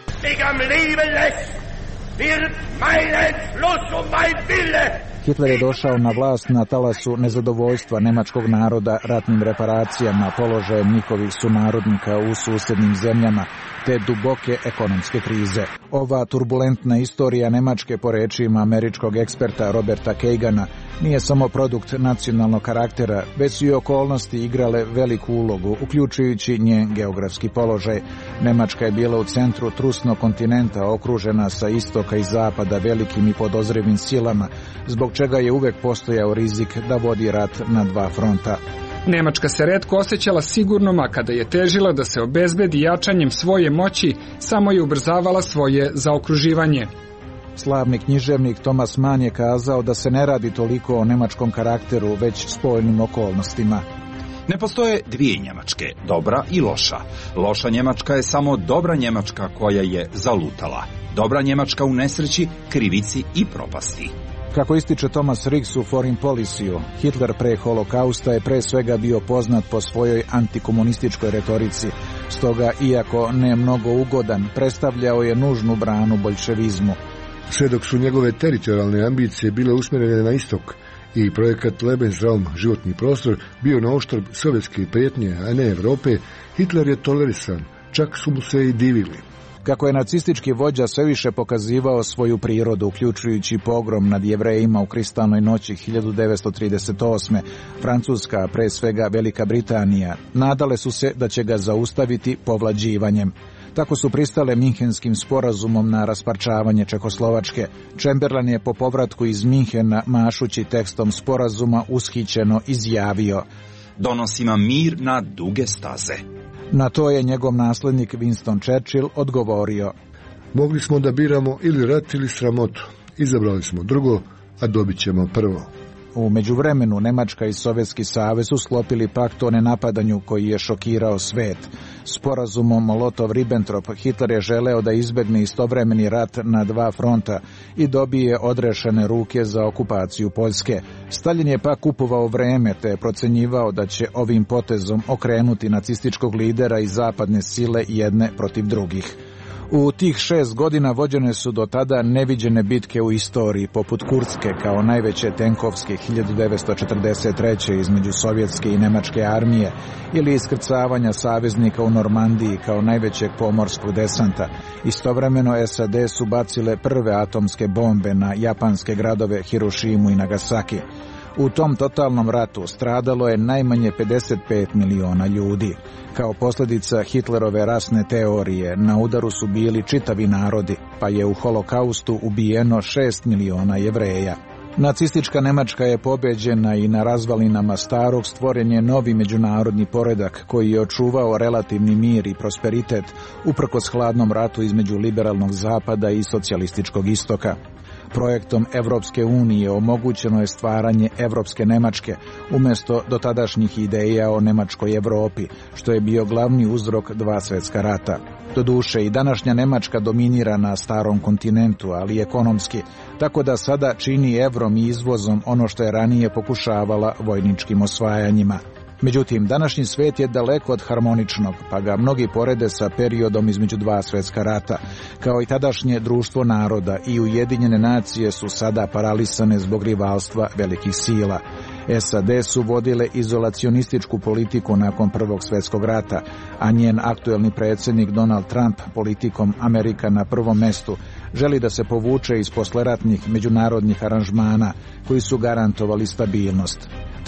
Speaker 2: Hitler je došao na vlast na talasu nezadovoljstva nemačkog naroda ratnim reparacijama, položajem njihovih sunarodnika u susjednim zemljama, te duboke ekonomske krize. Ova turbulentna istorija Nemačke, po rečima američkog eksperta Roberta Kagana, nije samo produkt nacionalnog karaktera, već su i okolnosti igrale veliku ulogu, uključujući njen geografski položaj. Nemačka je bila u centru trusnog kontinenta, okružena sa istoka i zapada velikim i podozrivim silama, zbog čega je uvek postojao rizik da vodi rat na dva fronta.
Speaker 26: Nemačka se retko osjećala sigurnom, a kada je težila da se obezbedi jačanjem svoje moći, samo je ubrzavala svoje zaokruživanje.
Speaker 2: Slavni književnik Thomas Mann je kazao da se ne radi toliko o nemačkom karakteru, već spoljnim okolnostima.
Speaker 13: Ne postoje dvije Njemačke, dobra i loša. Loša Njemačka je samo dobra Njemačka koja je zalutala. Dobra Njemačka u nesreći, krivici i propasti.
Speaker 2: Kako ističe Thomas Riggs u Foreign Policy-u, Hitler pre holokausta je pre svega bio poznat po svojoj antikomunističkoj retorici. Stoga, iako ne mnogo ugodan, predstavljao je nužnu branu boljševizmu.
Speaker 14: Sve dok su njegove teritorijalne ambicije bile usmjerene na istok i projekat Lebensraum, životni prostor, bio na oštrb sovjetske prijetnje, a ne Evrope, Hitler je tolerisan, čak su mu se i divili.
Speaker 2: Kako je nacistički vođa sve više pokazivao svoju prirodu, uključujući pogrom nad Jevrejima u Kristalnoj noći hiljadu devetsto trideset osme. Francuska, pre svega Velika Britanija, nadale su se da će ga zaustaviti povlađivanjem. Tako su pristale Minhenskim sporazumom na rasparčavanje Čekoslovačke. Chamberlain je po povratku iz Minhena, mašući tekstom sporazuma, ushićeno izjavio:
Speaker 13: "Donosimo mir na duge staze."
Speaker 2: Na to je njegov naslednik Winston Churchill odgovorio:
Speaker 14: "Mogli smo da biramo ili rat ili sramotu. Izabrali smo drugo, a dobit ćemo prvo."
Speaker 2: U međuvremenu Nemačka i Sovjetski savez su sklopili pakt o nenapadanju koji je šokirao svet. Sporazumom Molotov-Ribbentrop Hitler je želeo da izbegne istovremeni rat na dva fronta i dobije odrešene ruke za okupaciju Poljske. Stalin je pak kupovao vreme te je procenjivao da će ovim potezom okrenuti nacističkog lidera i zapadne sile jedne protiv drugih. U tih šest godina vođene su do tada neviđene bitke u istoriji, poput Kurske kao najveće tenkovske hiljadu devetsto četrdeset treće između sovjetske i nemačke armije, ili iskrcavanja saveznika u Normandiji kao najvećeg pomorskog desanta. Istovremeno es a de su bacile prve atomske bombe na japanske gradove Hirošimu i Nagasaki. U tom totalnom ratu stradalo je najmanje pedeset pet miliona ljudi. Kao posljedica Hitlerove rasne teorije na udaru su bili čitavi narodi, pa je u holokaustu ubijeno šest miliona Jevreja. Nacistička Nemačka je pobeđena i na razvalinama starog stvoren je novi međunarodni poredak koji je očuvao relativni mir i prosperitet uprkos hladnom ratu između liberalnog zapada i socijalističkog istoka. Projektom Evropske unije omogućeno je stvaranje Evropske Nemačke umjesto dotadašnjih ideja o Nemačkoj Evropi, što je bio glavni uzrok dva svjetska rata. Doduše, i današnja Nemačka dominira na starom kontinentu, ali ekonomski, tako da sada čini evrom i izvozom ono što je ranije pokušavala vojničkim osvajanjima. Međutim, današnji svet je daleko od harmoničnog, pa ga mnogi porede sa periodom između dva svjetska rata. Kao i tadašnje društvo naroda i Ujedinjene nacije su sada paralisane zbog rivalstva velikih sila. es a de su vodile izolacionističku politiku nakon Prvog svjetskog rata, a njen aktuelni predsjednik Donald Trump politikom Amerika na prvom mestu želi da se povuče iz posleratnih međunarodnih aranžmana koji su garantovali stabilnost.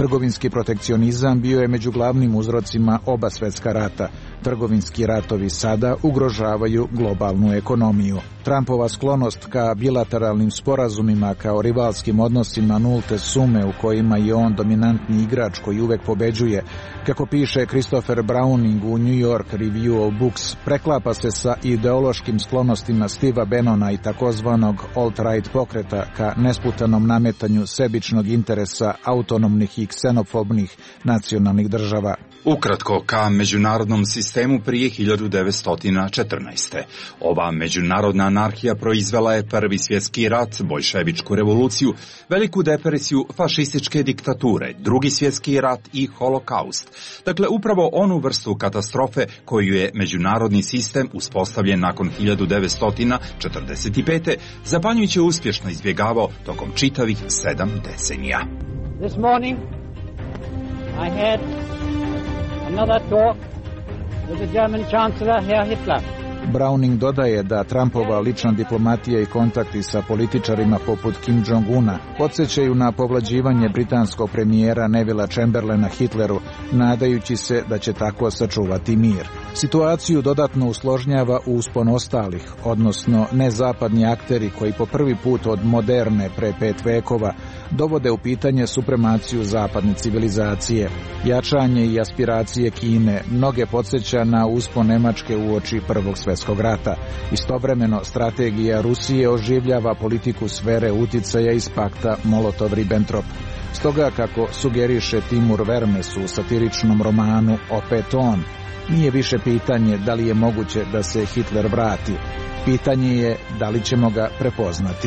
Speaker 2: Trgovinski protekcionizam bio je među glavnim uzrocima oba svjetska rata. Trgovinski ratovi sada ugrožavaju globalnu ekonomiju. Trumpova sklonost ka bilateralnim sporazumima kao rivalskim odnosima nulte sume u kojima je on dominantni igrač koji uvek pobeđuje, kako piše Christopher Browning u New York Review of Books, preklapa se sa ideološkim sklonostima Steva Bannona i takozvanog alt-right pokreta ka nesputanom nametanju sebičnog interesa autonomnih i ksenofobnih nacionalnih država.
Speaker 13: Ukratko, ka međunarodnom sistemu prije hiljadu devetsto četrnaeste. Ova međunarodna anarhija proizvela je Prvi svjetski rat, boljševičku revoluciju, veliku depresiju, fašističke diktature, Drugi svjetski rat i holokaust. Dakle, upravo onu vrstu katastrofe koju je međunarodni sistem uspostavljen nakon hiljadu devetsto četrdeset pete. zapanjujuće uspješno izbjegavao tokom čitavih sedam decenija.
Speaker 4: This morning I had another talk with the German Chancellor, Herr Hitler.
Speaker 2: Browning dodaje da Trumpova lična diplomatija i kontakti sa političarima poput Kim Jong-una podsjećaju na povlađivanje britanskog premijera Nevilla Chamberlaina Hitleru, nadajući se da će tako sačuvati mir. Situaciju dodatno usložnjava uspon ostalih, odnosno nezapadni akteri koji po prvi put od moderne pre pet vekova dovode u pitanje supremaciju zapadne civilizacije. Jačanje i aspiracije Kine mnoge podsjeća na uspon Nemačke uoči Prvog svjetskog rata. Istovremeno, strategija Rusije oživljava politiku sfere uticaja iz pakta Molotov-Ribbentrop. Stoga, kako sugeriše Timur Vermes u satiričnom romanu Opet on, nije više pitanje da li je moguće da se Hitler vrati. Pitanje je da li ćemo ga prepoznati.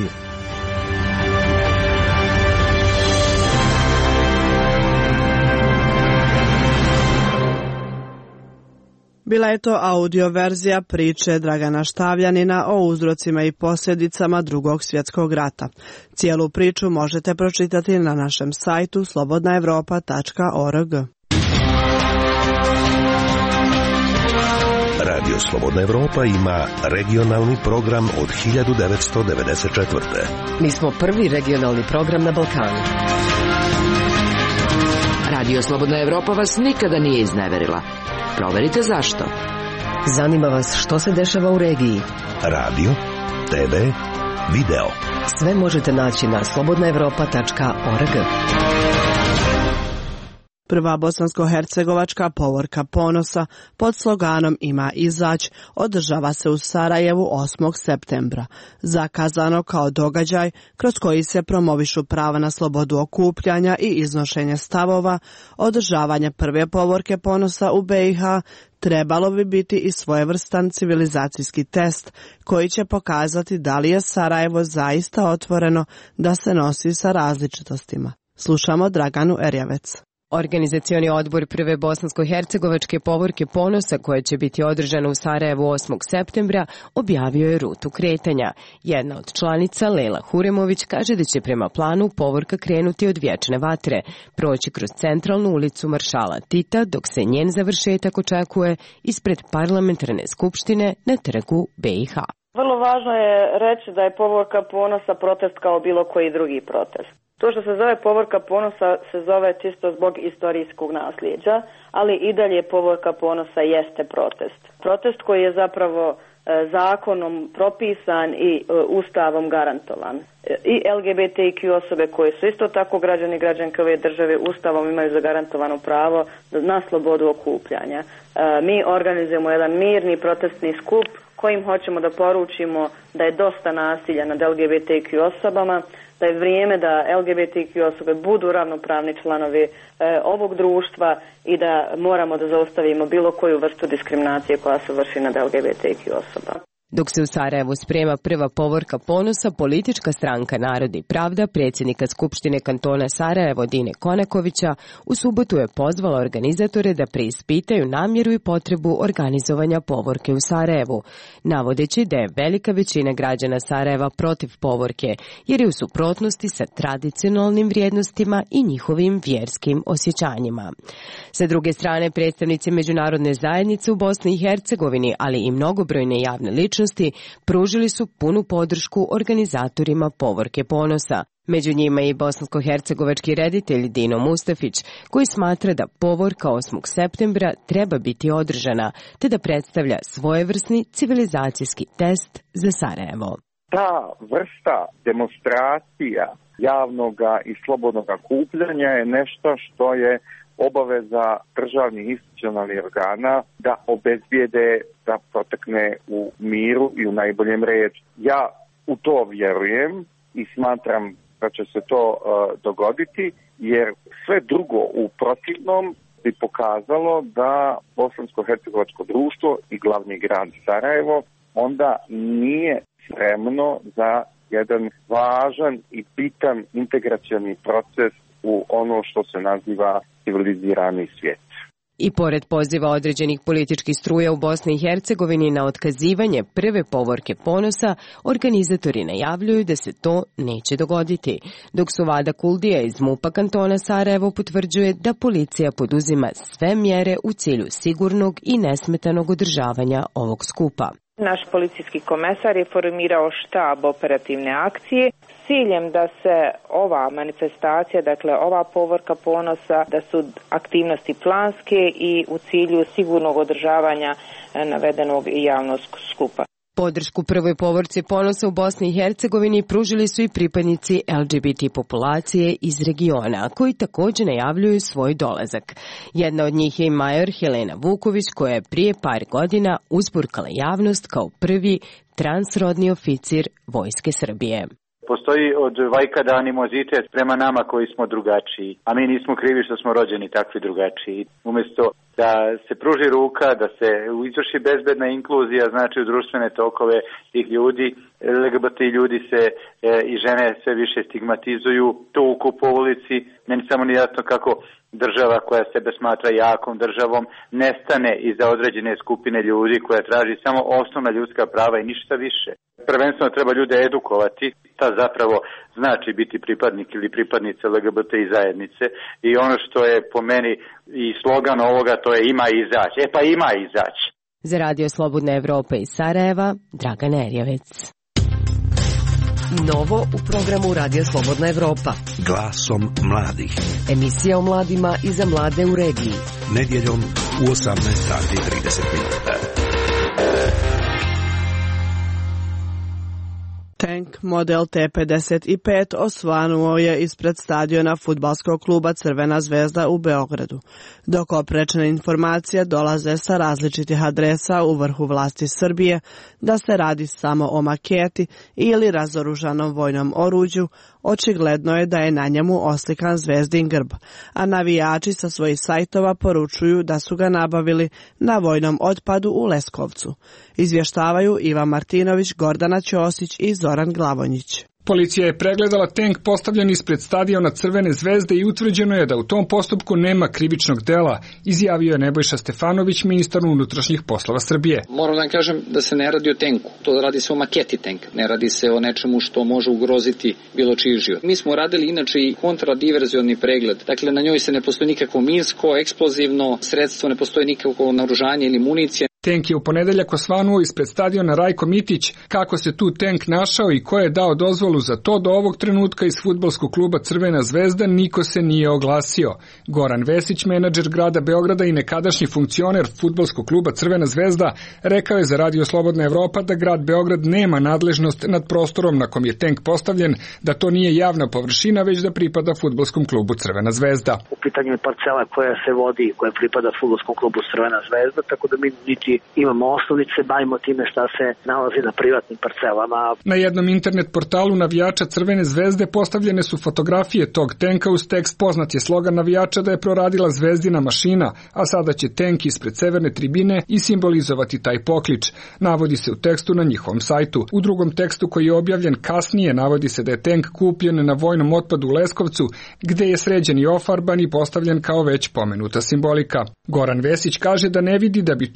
Speaker 1: Bila je to audio verzija priče Dragana Štavljanina o uzrocima i posljedicama Drugog svjetskog rata. Cijelu priču možete pročitati na našem sajtu slobodna evropa tačka org.
Speaker 15: Radio Slobodna Evropa ima regionalni program od hiljadu devetsto devedeset četvrte.
Speaker 16: Mi smo prvi regionalni program na Balkanu.
Speaker 23: Radio Slobodna Evropa vas nikada nije izneverila. Proverite zašto.
Speaker 16: Zanima vas što se dešava u regiji.
Speaker 15: Radio, te ve, video.
Speaker 16: Sve možete naći na slobodna evropa tačka org.
Speaker 1: Prva bosansko-hercegovačka povorka ponosa pod sloganom Ima izać održava se u Sarajevu osmog septembra, zakazano kao događaj kroz koji se promovišu prava na slobodu okupljanja i iznošenje stavova. Održavanje prve povorke ponosa u be i ha trebalo bi biti i svojevrstan civilizacijski test koji će pokazati da li je Sarajevo zaista otvoreno da se nosi sa različitostima. Slušamo Draganu Erjavec.
Speaker 17: Organizacioni odbor prve bosansko-hercegovačke povorke ponosa, koja će biti održana u Sarajevu osmog septembra, objavio je rutu kretanja. Jedna od članica, Lela Huremović, kaže da će prema planu povorka krenuti od Vječne vatre, proći kroz centralnu ulicu Maršala Tita, dok se njen završetak očekuje ispred parlamentarne skupštine na trgu be i ha.
Speaker 18: Vrlo važno je reći da je povorka ponosa protest kao bilo koji drugi protest. To što se zove povorka ponosa se zove čisto zbog istorijskog nasljeđa, ali i dalje povorka ponosa jeste protest. Protest koji je zapravo e, zakonom propisan i e, ustavom garantovan. E, I el ge be te i kju osobe koje su isto tako građani i građanke ove države ustavom imaju zagarantovano pravo na slobodu okupljanja. E, mi organizujemo jedan mirni protestni skup kojim hoćemo da poručimo da je dosta nasilja nad el ge be te i kju osobama, da je vrijeme da el ge be te i kju osobe budu ravnopravni članovi e, ovog društva i da moramo da zaustavimo bilo koju vrstu diskriminacije koja se vrši nad el ge be te i kju osoba.
Speaker 17: Dok se u Sarajevu sprema prva povorka ponosa, politička stranka Narod i pravda predsjednika Skupštine kantona Sarajevo Dine Konakovića u subotu je pozvala organizatore da preispitaju namjeru i potrebu organizovanja povorke u Sarajevu, navodeći da je velika većina građana Sarajeva protiv povorke, jer je u suprotnosti sa tradicionalnim vrijednostima i njihovim vjerskim osjećanjima. Sa druge strane, predstavnici međunarodne zajednice u Bosni i Hercegovini, ali i mnogobrojne javne ličnosti, ličnosti pružili su punu podršku organizatorima Povorke ponosa. Među njima je i bosansko-hercegovački reditelj Dino Mustafić, koji smatra da Povorka osmog septembra treba biti održana, te da predstavlja svojevrsni civilizacijski test za Sarajevo.
Speaker 6: Ta vrsta demonstracija javnoga i slobodnoga kupljanja je nešto što je obaveza državnih institucionalnih organa da obezbijede da protekne u miru i u najboljem redu. Ja u to vjerujem i smatram da će se to uh, dogoditi, jer sve drugo u protivnom bi pokazalo da bosansko-hercegovačko društvo i glavni grad Sarajevo onda nije spremno za jedan važan i bitan integracioni proces u ono što se naziva civilizirani svijet.
Speaker 17: I pored poziva određenih političkih struja u Bosni i Hercegovini na otkazivanje prve Povorke ponosa, organizatori najavljuju da se to neće dogoditi, dok su Vada Kuldija iz MUP-a kantona Sarajevo potvrđuje da policija poduzima sve mjere u cilju sigurnog i nesmetanog održavanja ovog skupa.
Speaker 9: Naš policijski komesar je formirao štab operativne akcije s ciljem da se ova manifestacija, dakle ova Povorka ponosa, da su aktivnosti planske i u cilju sigurnog održavanja navedenog javnog skupa.
Speaker 17: Podršku prvoj Povorci ponosa u Bosni i Hercegovini pružili su i pripadnici L G B T populacije iz regiona, koji također najavljuju svoj dolazak. Jedna od njih je i major Helena Vuković, koja je prije par godina uzburkala javnost kao prvi transrodni oficir Vojske Srbije.
Speaker 19: Postoji od vajkada animozitet prema nama koji smo drugačiji, a mi nismo krivi što smo rođeni takvi drugačiji. Umjesto da se pruži ruka, da se izvrši bezbedna inkluzija, znači u društvene tokove tih ljudi, L G B T ljudi se e, i žene sve više stigmatizuju, tuku po ulici, meni samo nije jasno kako država koja sebe smatra jakom državom nestane iza određene skupine ljudi koja traži samo osnovna ljudska prava i ništa više. Prvenstveno treba ljude edukovati, ta zapravo znači biti pripadnik ili pripadnica L G B T i zajednice, i ono što je po meni i slogan ovoga, to je ima izaći. E pa ima izaći.
Speaker 17: Za Radio Slobodna Evropa iz Sarajeva, Dragana Erjavec.
Speaker 16: Novo u programu Radio Slobodna Evropa.
Speaker 15: Glasom mladih.
Speaker 16: Emisija o mladima i za mlade u regiji.
Speaker 15: Nedjeljom u osamnaest sati i trideset minuta.
Speaker 1: Tank model T pedeset pet osvanuo je ispred stadiona fudbalskog kluba Crvena zvezda u Beogradu, dok oprečne informacije dolaze sa različitih adresa u vrhu vlasti Srbije da se radi samo o maketi ili razoružanom vojnom oruđu. Očigledno je da je na njemu oslikan zvezdin grb, a navijači sa svojih sajtova poručuju da su ga nabavili na vojnom otpadu u Leskovcu. Izvještavaju Iva Martinović, Gordana Ćosić i Zoran Glavonjić.
Speaker 26: Policija je pregledala tank postavljen ispred stadiona Crvene zvezde i utvrđeno je da u tom postupku nema krivičnog dela, izjavio je Nebojša Stefanović, ministar unutrašnjih poslova Srbije.
Speaker 20: Moram da vam kažem da se ne radi o tenku, to radi se o maketi tenka, ne radi se o nečemu što može ugroziti bilo čiji život. Mi smo radili inače i kontradiverzioni pregled, dakle na njoj se ne postoji nikakvo minsko, eksplozivno sredstvo, ne postoji nikakvo naoružanje ili municija.
Speaker 26: Tank je u ponedeljak osvanuo ispred stadiona Rajko Mitić. Kako se tu tank našao i ko je dao dozvolu za to, do ovog trenutka iz fudbalskog kluba Crvena zvezda niko se nije oglasio. Goran Vesić, menadžer grada Beograda i nekadašnji funkcioner fudbalskog kluba Crvena zvezda, rekao je za Radio Slobodna Evropa da grad Beograd nema nadležnost nad prostorom na kom je tank postavljen, da to nije javna površina, već da pripada fudbalskom klubu Crvena zvezda.
Speaker 21: U pitanju je parcela koja se vodi, koja pripada fudbalskom klubu Crvena zvezda, tako da mi niti imamo osnovnice, bavimo time šta se nalazi na privatnim parcelama.
Speaker 26: Na jednom internet portalu navijača Crvene zvezde postavljene su fotografije tog tenka uz tekst. Poznat je slogan navijača da je proradila zvezdina mašina, a sada će tenk ispred severne tribine i simbolizovati taj poklič. Navodi se u tekstu na njihovom sajtu. U drugom tekstu koji je objavljen kasnije navodi se da je tenk kupljen na vojnom otpadu u Leskovcu, gde je sređen i ofarban i postavljen kao već pomenuta simbolika. Goran Vesić kaže da ne vidi da bi to mogao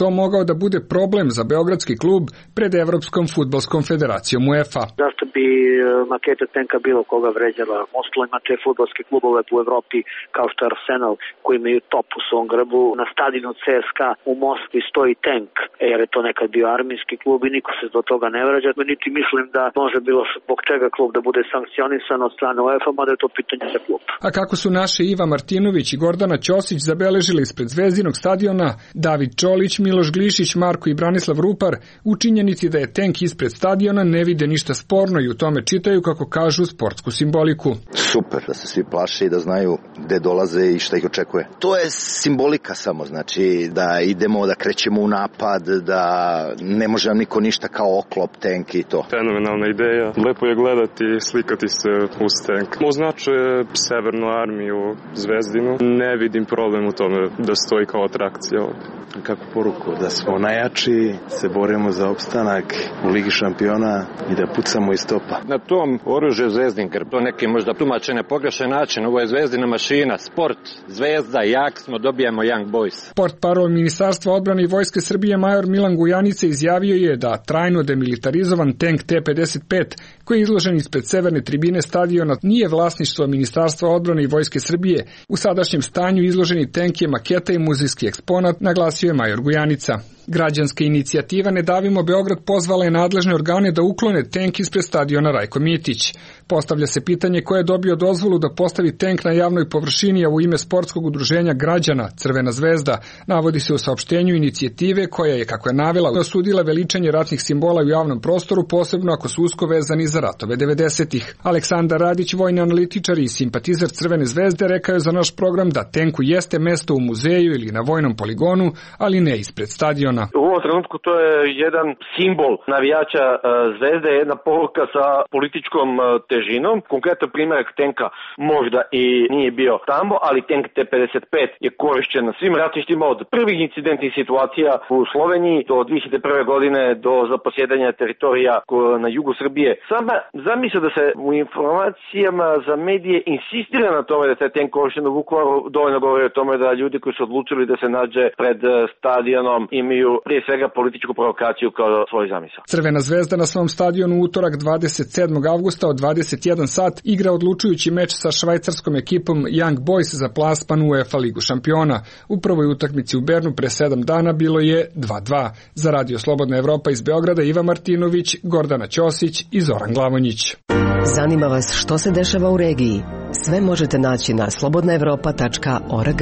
Speaker 26: da bude problem za beogradski klub pred Evropskom fudbalskom federacijom UEFA.
Speaker 21: Zašto bi maketa tenka bilo koga vređala? Ostalo ima te fudbalske klubove u Evropi kao što je Arsenal koji imaju top u svom grbu. Na stadionu C S K u Moskvi stoji tank jer je to nekad bio armijski klub i niko se do toga ne vređa. Niti mislim da može bilo zbog čega klub da bude sankcionisan od strane UEFA, mada je to pitanje za klub.
Speaker 26: A kako su naše Iva Martinović i Gordana Ćosić zabeležili ispred Zvezdinog stadiona, David Čolić, Miloš Glišić, Marko i Branislav Rupar u činjenici da je tenk ispred stadiona ne vide ništa sporno i u tome čitaju, kako kažu, sportsku simboliku.
Speaker 8: Super, da se svi plaše i da znaju gde dolaze i šta ih očekuje. To je simbolika samo, znači da idemo, da krećemo u napad, da ne može nam niko ništa kao oklop, tenk i to.
Speaker 3: Fenomenalna ideja, lepo je gledati i slikati se uz tenk. Označuje Severnu armiju Zvezdinu, ne vidim problem u tome da stoji kao atrakcija ovdje.
Speaker 7: Kako poruku, da smo najjači, se borimo za opstanak u Ligi šampiona i da pucamo iz topa.
Speaker 11: Na tom oružju Zvezdin grb, to neki možda tumače na pogrešan način, ovo je Zvezdina mašina, sport, Zvezda, jak smo, dobijamo Young Boys.
Speaker 26: Port parol Ministarstva odbrane i Vojske Srbije major Milan Gujanica izjavio je da trajno demilitarizovan tank T pedeset pet koji je izložen ispred severne tribine stadiona nije vlasništvo Ministarstva odbrane i Vojske Srbije. U sadašnjem stanju izloženi tank je maketa i muzejski eksponat, naglasio je major Gujanica. Građanska inicijativa Ne davimo Beograd pozvala je nadležne organe da uklone tank ispred stadiona Rajko Mitić. Postavlja se pitanje ko je dobio dozvolu da postavi tank na javnoj površini, a u ime sportskog udruženja građana Crvena zvezda. Navodi se u saopštenju inicijative koja je, kako je navela, osudila veličanje ratnih simbola u javnom prostoru, posebno ako su usko vezani za ratove devedesetih. Aleksandar Radić, vojni analitičar i simpatizer Crvene zvezde, rekao je za naš program da tenku jeste mesto u muzeju ili na vojnom poligonu, ali ne ispred stadiona.
Speaker 22: U ovom trenutku to je jedan simbol navijača Zvezde, jedna poruka sa političkom težinom. Konkretan primjer tenka možda i nije bio tamo, ali tank T pedeset pet je korišćen na svim ratištima od prvih incidentnih situacija u Sloveniji do dve hiljade prve godine do zaposjedanja teritorija na jugu Srbije. Sama zamisla da se u informacijama za medije insistira na tome da se tank korišćen u Vukovaru dovoljno govori o tome da ljudi koji su odlučili da se nađe pred stadionom imaju prije svega političku provokaciju kao svoj zamisao.
Speaker 26: Crvena zvezda na svom stadionu u utorak dvadeset sedmog avgusta od dvadeset jedan sat igra odlučujući meč sa švajcarskom ekipom Young Boys za plasman u UEFA ligu šampiona. U prvoj utakmici u Bernu pre sedam dana bilo je dva dva. Za Radio Slobodna Evropa iz Beograda Iva Martinović, Gordana Ćosić i Zoran Glavonjić.
Speaker 16: Zanima vas što se dešava u regiji? Sve možete naći na slobodna evropa tačka org.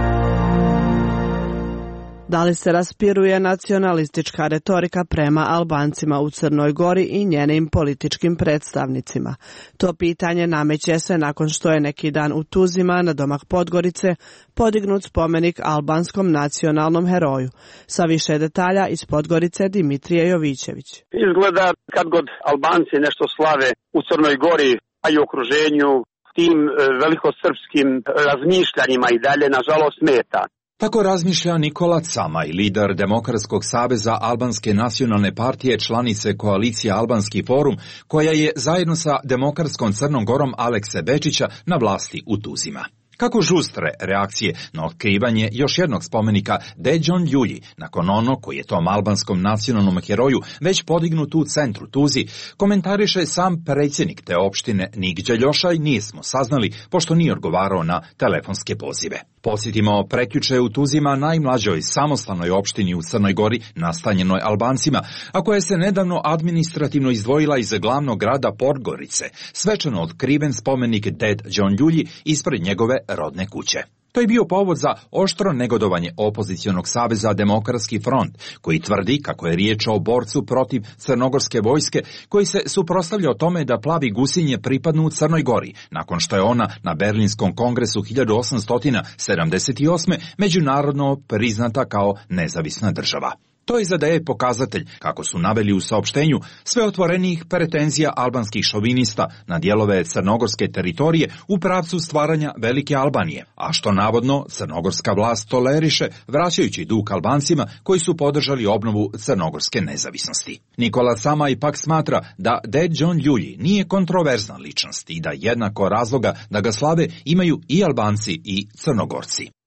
Speaker 1: Da li se raspiruje nacionalistička retorika prema Albancima u Crnoj Gori i njenim političkim predstavnicima? To pitanje nameće se nakon što je neki dan u Tuzima na domak Podgorice podignut spomenik albanskom nacionalnom heroju. Sa više detalja iz Podgorice Dimitrije Jovićević.
Speaker 24: Izgleda kad god Albanci nešto slave u Crnoj Gori, a i okruženju, tim velikosrpskim razmišljanjima i dalje nažalost smeta.
Speaker 13: Tako razmišlja Nikola Camaj, lider Demokratskog saveza Albanske nacionalne partije, članice koalicije Albanski forum, koja je zajedno sa Demokratskom Crnom Gorom Alekse Bečića na vlasti u Tuzima. Kako žustre reakcije na otkrivanje još jednog spomenika Deđon Ljulji, nakon ono koji je tom albanskom nacionalnom heroju već podignut u centru Tuzi, komentariše sam predsjednik te opštine Nik Đeljošaj, nismo saznali pošto nije odgovarao na telefonske pozive. Posjetimo prekjuče u Tuzima, najmlađoj samostalnoj opštini u Crnoj Gori nastanjenoj Albancima, a koja se nedavno administrativno izdvojila iz glavnog grada Podgorice, svečano otkriven spomenik Ded Đon Ljulji ispred njegove rodne kuće. To je bio povod za oštro negodovanje opozicionog saveza Demokratski front, koji tvrdi kako je riječ o borcu protiv crnogorske vojske, koji se suprotstavlja o tome da plavi gusinje pripadnu u Crnoj Gori, nakon što je ona na Berlinskom kongresu hiljadu osamsto sedamdeset osme međunarodno priznata kao nezavisna država. To je zadaje pokazatelj, kako su naveli u saopštenju, sve otvorenijih pretenzija albanskih šovinista na dijelove crnogorske teritorije u pravcu stvaranja Velike Albanije, a što navodno crnogorska vlast toleriše, vraćajući dug Albancima koji su podržali obnovu crnogorske nezavisnosti. Nikola Sama ipak smatra da Ded Đon Ljulji nije kontroverzna ličnost i da jednako razloga da ga slave imaju i Albanci i Crnogorci.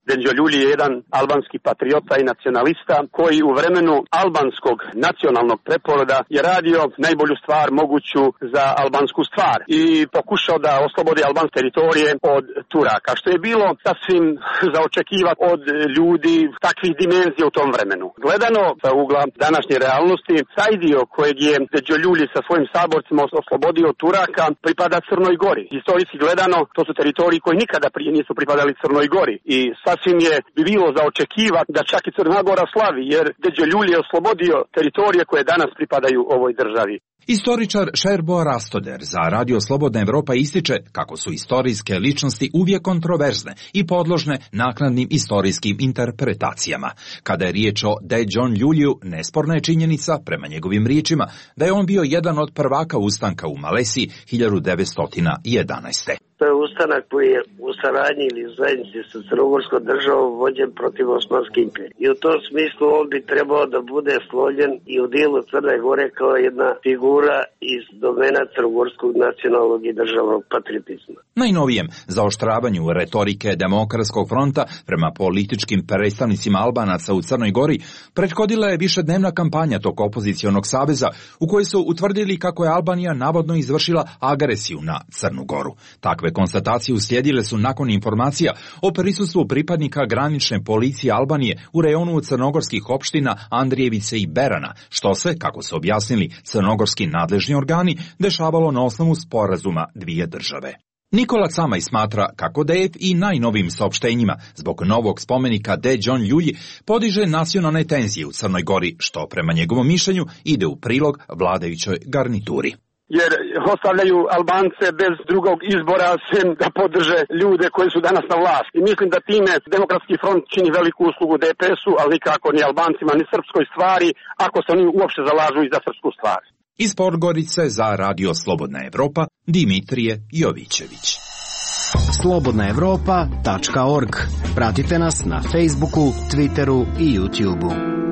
Speaker 24: Deđo Ljulji je jedan albanski patriota i nacionalista koji u vremenu albanskog nacionalnog preporoda je radio najbolju stvar moguću za albansku stvar i pokušao da oslobodi albanske teritorije od Turaka, što je bilo sasvim za očekivati od ljudi takvih dimenzija u tom vremenu. Gledano sa ugla današnje realnosti, taj dio kojeg je Deđo Ljulji sa svojim saborcima oslobodio od Turaka pripada Crnoj Gori. Historijski gledano, to su teritoriji koji nikada prije nisu pripadali Crnoj Gori i sasvim je bi bilo za očekivati da čak i Crna Gora slavi, jer Deđo Ljulji je oslobodio teritorije koje danas pripadaju ovoj državi.
Speaker 13: Istoričar Šerbo Rastoder za Radio Slobodna Evropa ističe kako su istorijske ličnosti uvijek kontroverzne i podložne naknadnim istorijskim interpretacijama. Kada je riječ o Deđon Ljulju, nesporna je činjenica, prema njegovim riječima, da je on bio jedan od prvaka ustanka u Malesiji hiljadu devetsto jedanaeste.
Speaker 4: To je ustanak koji je u saradnji ili u zajednici sa Crnogorskom državom vođen protiv Osmanske imperije. I u tom smislu on bi trebao da bude slovljen i u dijelu Crne Gore kao jedna figura iz domena crnogorskog nacionalnog i državnog patriotizma.
Speaker 13: Najnovijem zaoštravanju retorike Demokratskog fronta prema političkim predstavnicima Albanaca u Crnoj Gori prethodila je višednevna kampanja tog opozicionog saveza u kojoj su utvrdili kako je Albanija navodno izvršila agresiju na Crnu Goru. Takve konstatacije uslijedile su nakon informacija o prisustvu pripadnika granične policije Albanije u rejonu crnogorskih opština Andrijevice i Berana, što se, kako su objasnili crnogorski nadležni organi, dešavalo na osnovu sporazuma dvije države. Nikola Camaj smatra kako D F i najnovim saopštenjima zbog novog spomenika Deđon Ljulji podiže nacionalne tenzije u Crnoj Gori, što prema njegovom mišljenju ide u prilog vladajućoj garnituri.
Speaker 24: Jer ostavljaju Albance bez drugog izbora sem da podrže ljude koji su danas na vlasti. I mislim da time Demokratski front čini veliku uslugu D P S-u, ali nikako ni Albancima, ni srpskoj stvari, ako se oni uopšte zalažu i za srpsku stvar.
Speaker 13: Iz Podgorice za Radio Slobodna Evropa, Dimitrije Jovićević.
Speaker 5: slobodna evropa tačka org. Pratite nas na Facebooku, Twitteru i YouTubeu.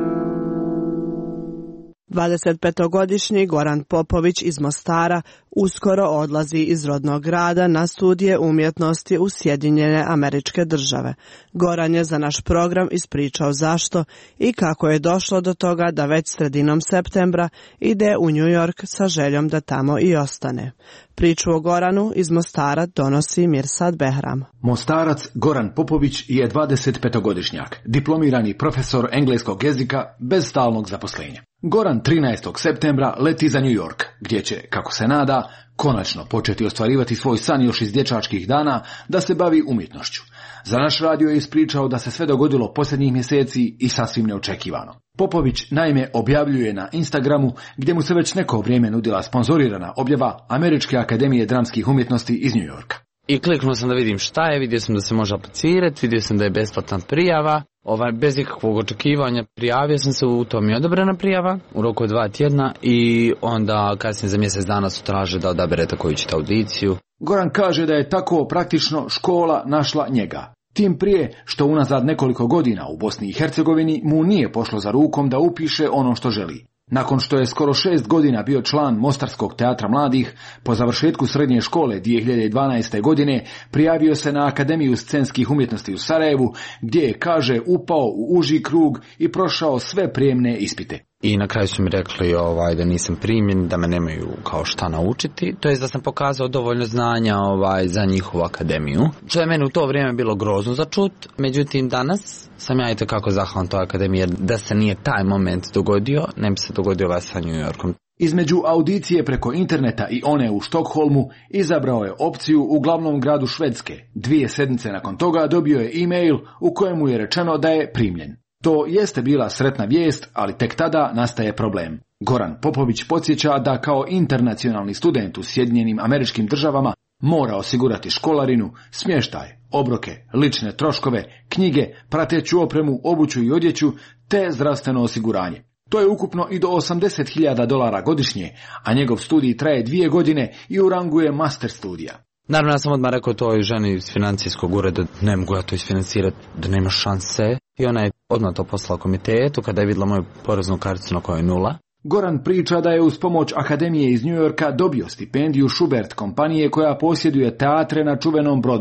Speaker 1: dvadesetpetogodišnji Goran Popović iz Mostara uskoro odlazi iz rodnog grada na studije umjetnosti u Sjedinjene Američke Države. Goran je za naš program ispričao zašto i kako je došlo do toga da već sredinom septembra ide u New York sa željom da tamo i ostane. Priču o Goranu iz Mostara donosi Mirsad Behram.
Speaker 10: Mostarac Goran Popović je dvadesetpetogodišnjak, diplomirani profesor engleskog jezika bez stalnog zaposlenja. Goran trinaestog septembra leti za New York, gdje će, kako se nada, konačno početi ostvarivati svoj san još iz dječačkih dana da se bavi umjetnošću. Za naš radio je ispričao da se sve dogodilo posljednjih mjeseci i sasvim neočekivano. Popović naime objavljuje na Instagramu, gdje mu se već neko vrijeme nudila sponzorirana objava Američke akademije dramskih umjetnosti iz New Yorka.
Speaker 12: I kliknuo sam da vidim šta je, vidio sam da se može aplicirati, vidio sam da je besplatna prijava, ovaj, bez ikakvog očekivanja prijavio sam se, u tom je odobrena prijava u roku od dva tjedna i onda kasnije za mjesec dana su traže da odaberete koju ćete audiciju.
Speaker 10: Goran kaže da je tako praktično škola našla njega. Tim prije što unazad nekoliko godina u Bosni i Hercegovini mu nije pošlo za rukom da upiše ono što želi. Nakon što je skoro šest godina bio član Mostarskog teatra mladih, po završetku srednje škole dvije hiljade dvanaeste. godine prijavio se na Akademiju scenskih umjetnosti u Sarajevu, gdje je, kaže, upao u uži krug i prošao sve prijemne ispite.
Speaker 12: I na kraju su mi rekli ovaj, da nisam primjen, da me nemaju kao šta naučiti, to je da sam pokazao dovoljno znanja ovaj, za njihovu akademiju. Što je meni u to vrijeme bilo grozno za čut, međutim danas sam ja itekako zahvalan toj akademiji, jer da se nije taj moment dogodio, ne bi se dogodio ovaj sa New Yorkom.
Speaker 10: Između audicije preko interneta i one u Štokholmu izabrao je opciju u glavnom gradu Švedske. Dvije sedmice nakon toga dobio je e-mail u kojemu je rečeno da je primljen. To jeste bila sretna vijest, ali tek tada nastaje problem. Goran Popović podsjeća da kao internacionalni student u Sjedinjenim Američkim Državama mora osigurati školarinu, smještaj, obroke, lične troškove, knjige, prateću opremu, obuću i odjeću, te zdravstveno osiguranje. To je ukupno i do osamdeset hiljada dolara godišnje, a njegov studij traje dvije godine i u rangu je master studija.
Speaker 12: Naravno, ja sam odmah rekao toj ženi iz financijskog ureda, ne mogu ja to isfinancirati, da nema šanse. I ona je odmah to poslala komitetu kada je vidjela moju poreznu karticu na kojoj je nula.
Speaker 10: Goran priča da je uz pomoć Akademije iz New Yorka dobio stipendiju Schubert kompanije koja posjeduje teatre na čuvenom Broadwayu.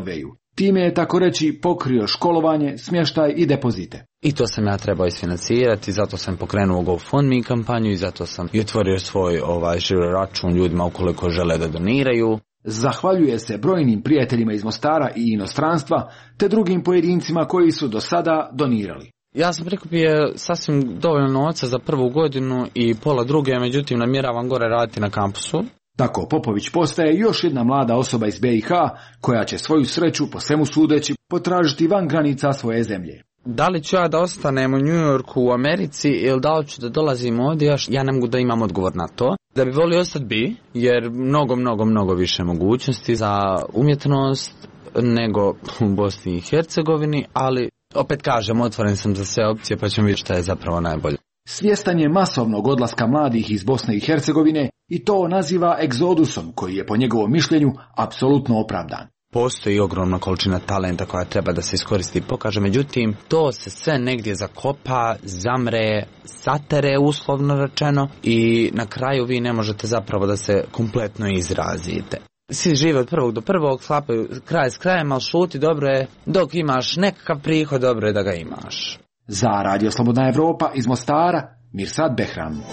Speaker 10: Time je tako reći pokrio školovanje, smještaj i depozite.
Speaker 12: I to sam ja trebao isfinancirati, zato sam pokrenuo GoFundMe kampanju i zato sam i otvorio svoj ovaj žiro račun ljudima ukoliko žele da doniraju.
Speaker 10: Zahvaljuje se brojnim prijateljima iz Mostara i inostranstva, te drugim pojedincima koji su do sada donirali.
Speaker 12: Ja sam prikupio sasvim dovoljno novca za prvu godinu i pola druge, međutim namjeravam gore raditi na kampusu.
Speaker 10: Tako Popović postaje još jedna mlada osoba iz B i H koja će svoju sreću po svemu sudeći potražiti van granica svoje zemlje.
Speaker 12: Da li ću ja da ostanem u New Yorku u Americi ili da li ću da dolazim ovdje, ja ne mogu da imam odgovor na to. Da bi volio ostati bi, jer mnogo, mnogo, mnogo više mogućnosti za umjetnost nego u Bosni i Hercegovini, ali opet kažem, otvoren sam za sve opcije pa ćemo vidjeti šta je zapravo najbolje.
Speaker 10: Svjestan je masovnog odlaska mladih iz Bosne i Hercegovine i to naziva egzodusom koji je po njegovom mišljenju apsolutno opravdan.
Speaker 12: Postoji ogromna količina talenta koja treba da se iskoristi i pokaže, međutim to se sve negdje zakopa, zamre, satere uslovno rečeno i na kraju vi ne možete zapravo da se kompletno izrazite. Svi žive od prvog do prvog, sklapaju kraj s krajem, ali šuti dobro je, dok imaš nekakav prihod, dobro je da ga imaš.
Speaker 10: Za Radio Slobodna Evropa iz Mostara, Mirsad Behram.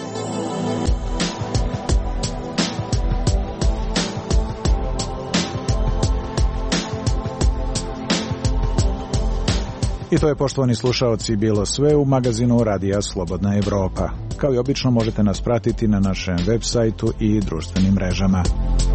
Speaker 2: I to je, poštovani slušaoci, bilo sve u magazinu Radija Slobodna Evropa. Kao i obično možete nas pratiti na našem web sajtu i društvenim mrežama.